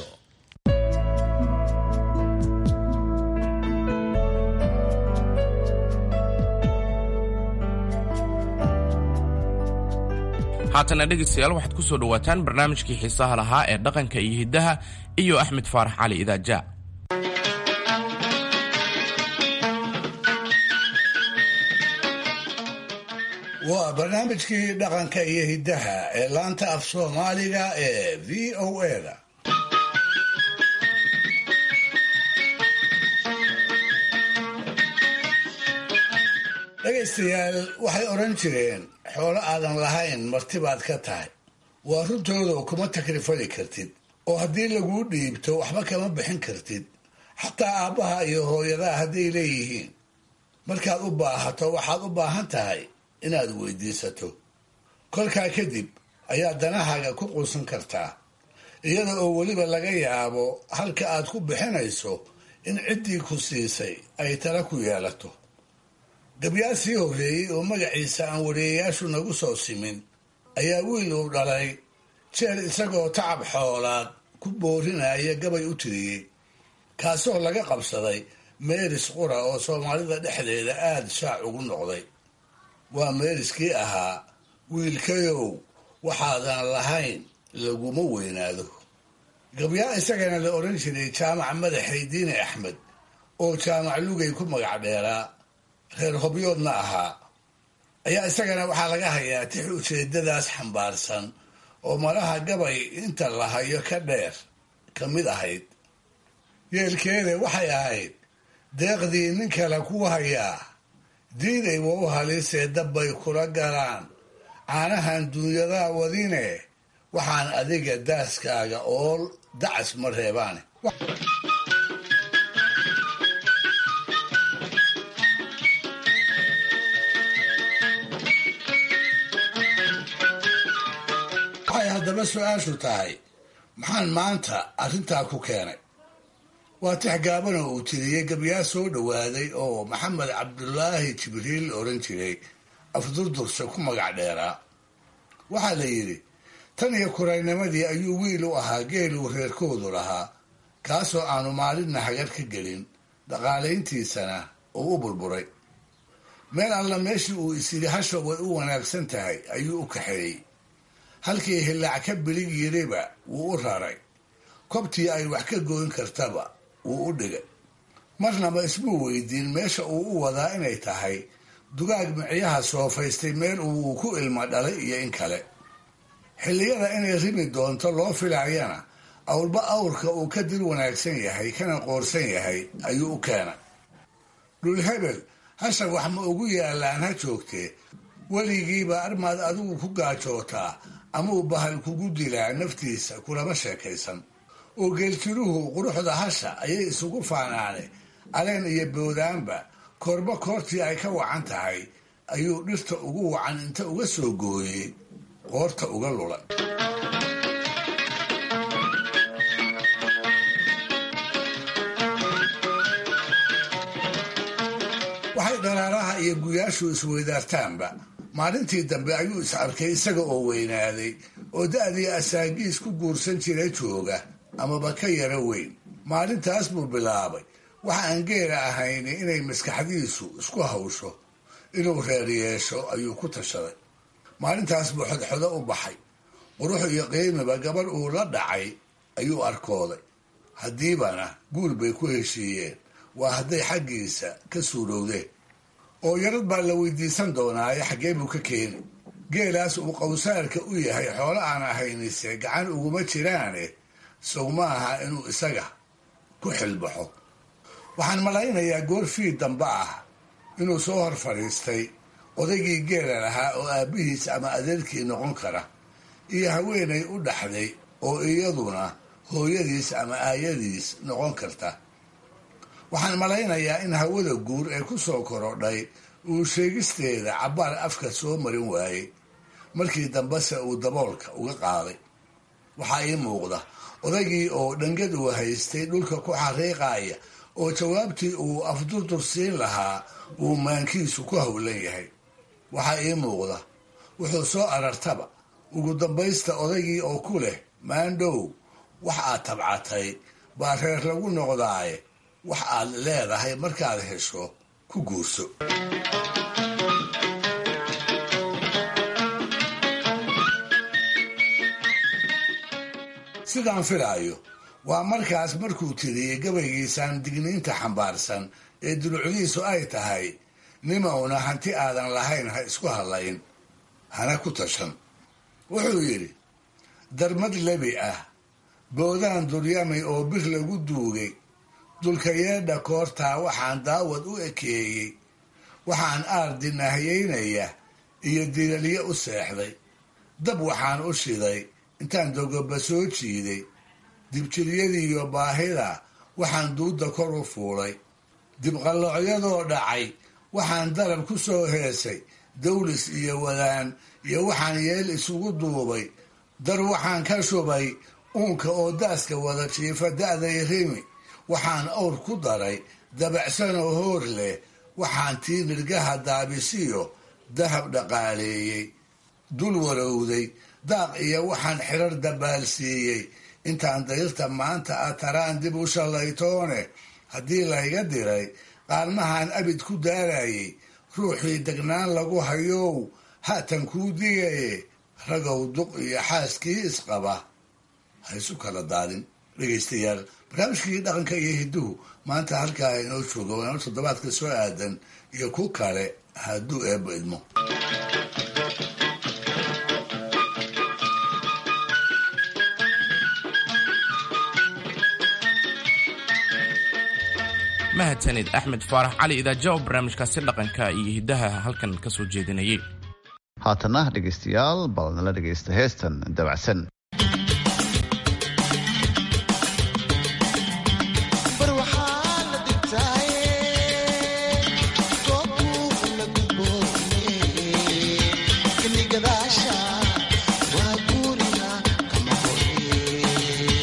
S1: haatana dhegaystayaal waxaad ku soo dhowaataan barnaamijkii xiisaha lahaa ee dhaqanka iyo hiddaha iyo Axmed Faarax Cali Idaaja.
S5: waa barnaamijkii dhaqanka iyo hiddaha ee laanta af Soomaaliga ee VOA-da. dhegaystayaal waxay odhan jireen xoolo aadan lahayn martibaad ka tahay. waa runtooda kuma takrifali kartid, oo haddii laguu dhiibto waxba kama bixin kartid, xataa aabbaha iyo hooyadaha hadday leeyihiin. markaad u baahato waxaad u baahan tahay inaad weydiisato. kolkaa kadib ayaa danahaaga ku quusan kartaa, iyada oo weliba laga yaabo halka aad ku bixinayso in ciddii ku siisay ay tala ku yeelato. gabyaal sii horreeyey oo magaciisa aan wariyayaashu nagu soo simin ayaa wiil uu dhalay jeer isagoo tacab xoolaad ku boorinaya gabay u tiriyey, kaasoo laga qabsaday meeris qura oo Soomaalida dhexdeeda aad shaac ugu noqday. waa meeriskii ahaa wiilkayow waxaadan lahayn laguma weynaado. gabyaa isagana la odhan jiray Jaamac Madaxay Diine Axmed oo Jaamac Lugay ku magac dheeraa, reer Hobyoodna ahaa, ayaa isagana waxaa laga hayaa tix ujeedadaas xambaarsan oo malaha gabay inta la hayo ka dheer ka mid ahayd. yeelkeeda waxay ahayd deeqdii nin kale ku hayaa, diiday waa u halisee dabbay kula galaan, caanahan duunyadaa wadine waxaan adiga daaskaaga ool dacas ma reebaane. waxay haddaba su-aashu tahay, maxaan maanta arrintaa ku keenay? waa tix gaabana uu tiriyey gabyaa soo dhowaaday oo maxamed cabdulaahi jibriil oran jiray, afdurdursa ku magac dheeraa. waxaa la yidhi tan iyo kuraynimadii ayuu wiil u ahaa geeluu reerkoodu lahaa, kaasoo aanu maalinna hagar ka gelin, dhaqaalayntiisana uu u burburay. meel alla meeshii uu isyidhi hasha way u wanaagsan tahay ayuu u kaxeeyey. halkii hillaac ka bilig yiriba wuu u raray, kobtii ay wax ka goyn kartaba wuu u dhigay. marnaba ismuu weydiin meesha uu u wadaa inay tahay dugaag micyaha soofaystay meel uu ku ilmo dhalay iyo in kale. xilliyada inay rimi doonto loo filaayana awlba awrka uu ka dil wanaagsan yahay kana qoorsan yahay ayuu u keenay. dhulhebel hasha wax ma ugu yaallaan ha joogtee, weligiiba armaad adigu ku gaajootaa amuu bahal kugu dilaa naftiisa kulama sheekaysan. oo geeltiruhu quruxda hasha ayay isugu faanaane, caleen iyo boodaanba koorba koortii ay ka wacan tahay ayuu dhirta ugu wacan inta uga soo gooyey qoorta uga lulay. waxay dharaaraha iyo guyaashu isweydaartaanba maalintii dambe ayuu is arkay isaga oo weynaaday oo da'dii asaagiis ku guursan jira jooga amaba ka yaro weyn. maalintaas buu bilaabay waxa aan geela ahayn inay maskaxdiisu isku hawsho, inuu reer yeesho ayuu ku tashaday. maalintaas buu xodxodo u baxay, qurux iyo qiimiba gabarh uu la dhacay ayuu arkooday. haddiibana guul bay ku heshiiyeen, waa hadday xaggiisa ka suurowdeen. oo yarad baa la weydiisan doonaaye xaggee buu ka keeni? geelaas uu qawsaarka u yahay xoolo aan ahaynise gacan uguma jiraane, sow ma aha inuu isaga ku xilbaxo. waxaan malaynayaa goor fiid dambe ah inuu soo hor fadhiistay odaygii geela lahaa oo aabbihiis ama adeerkii noqon kara, iyo haweenay u dhaxday oo iyaduna hooyadiis ama aayadiis noqon karta. waxaan malaynayaa in hawada guur ee ku soo korodhay uu sheegisteeda cabbaar afka soo marin waayey, markii dambese uu daboolka uga qaaday. waxaa ii muuqda odaygii oo dhangad uu haystay dhulka ku xariiqaaya, oo jawaabtii uu afdurdur siin lahaa uu maankiisu ku howlan yahay. waxaa ii muuqda wuxuu soo arartaba ugu dambaysta odaygii oo ku leh, maandhow wax aad tabcatay baa reer lagu noqdaaye, wax aad leedahay markaad hesho ku guurso. sidaan filaayo waa markaas markuu tiriyey gabaygiisaan digniinta xambaarsan ee dulucdiisu ay tahay, nimowna hanti aadan lahayn ha isku hadlayn, hana ku tashan. wuxuu yidhi, darmad lebi ah, boodaan duryamay oo bir lagu duugay, dulka yeedha koortaa waxaan daawad u ekeeyey, waxaan aardi nahyaynaya iyo dilalyo u seexday, dab waxaan u shiday intaan dogoba soo jiiday, dibjiryadiiyo baahida waxaan duudda kor u fuulay, dibqalloocyadoo dhacay waxaan dalab ku soo heesay, dawlis iyo wadaan iyo waxaan yeel isugu duubay, dar waxaan ka shubay uunka oo daaska wada jiifa da'day rimi, waxaan awr ku daray dabacsanoo hoor leh, waxaan tii nirgaha daabisiyo dahab dhaqaaleeyey, dul warowday daaq iyo waxaan xirar dabaalsiiyey, intaan dayrta maanta a taraan dib u shallaytoone, haddii layga diray qaalmahaan abid ku daarayey, ruuxii degnaan lagu hayow haatan kuu digaye, ragow duq iyo xaaskii isqaba ha isu kala daadin. dhegaystayaal, barnaamijkii dhaqanka iyo hidduhu maanta halkaa inoo jooga waana toddobaadka soo aadan iyo ku kale hadduu eebbo idmo.
S1: mahadsanid axmed faarax cali idaajaw barnaamijkaasi dhaqanka iyo hiddaha halkan ka soo jeedinayay.
S2: haatana dhegaystayaal bal nala dhegaysta heestan dabacsan.
S3: Gadaasha waa guurina kama hore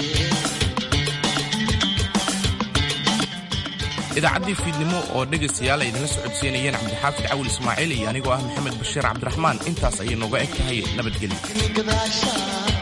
S1: idaacaddii fiidnimo oo dhegaystayaal ay idinla socodsiinayeen cabdixaafid cawil ismaaciil iyo anigoo ah maxamed bashiir cabdiraxmaan intaas ayay nooga eg tahay nabadgelyo.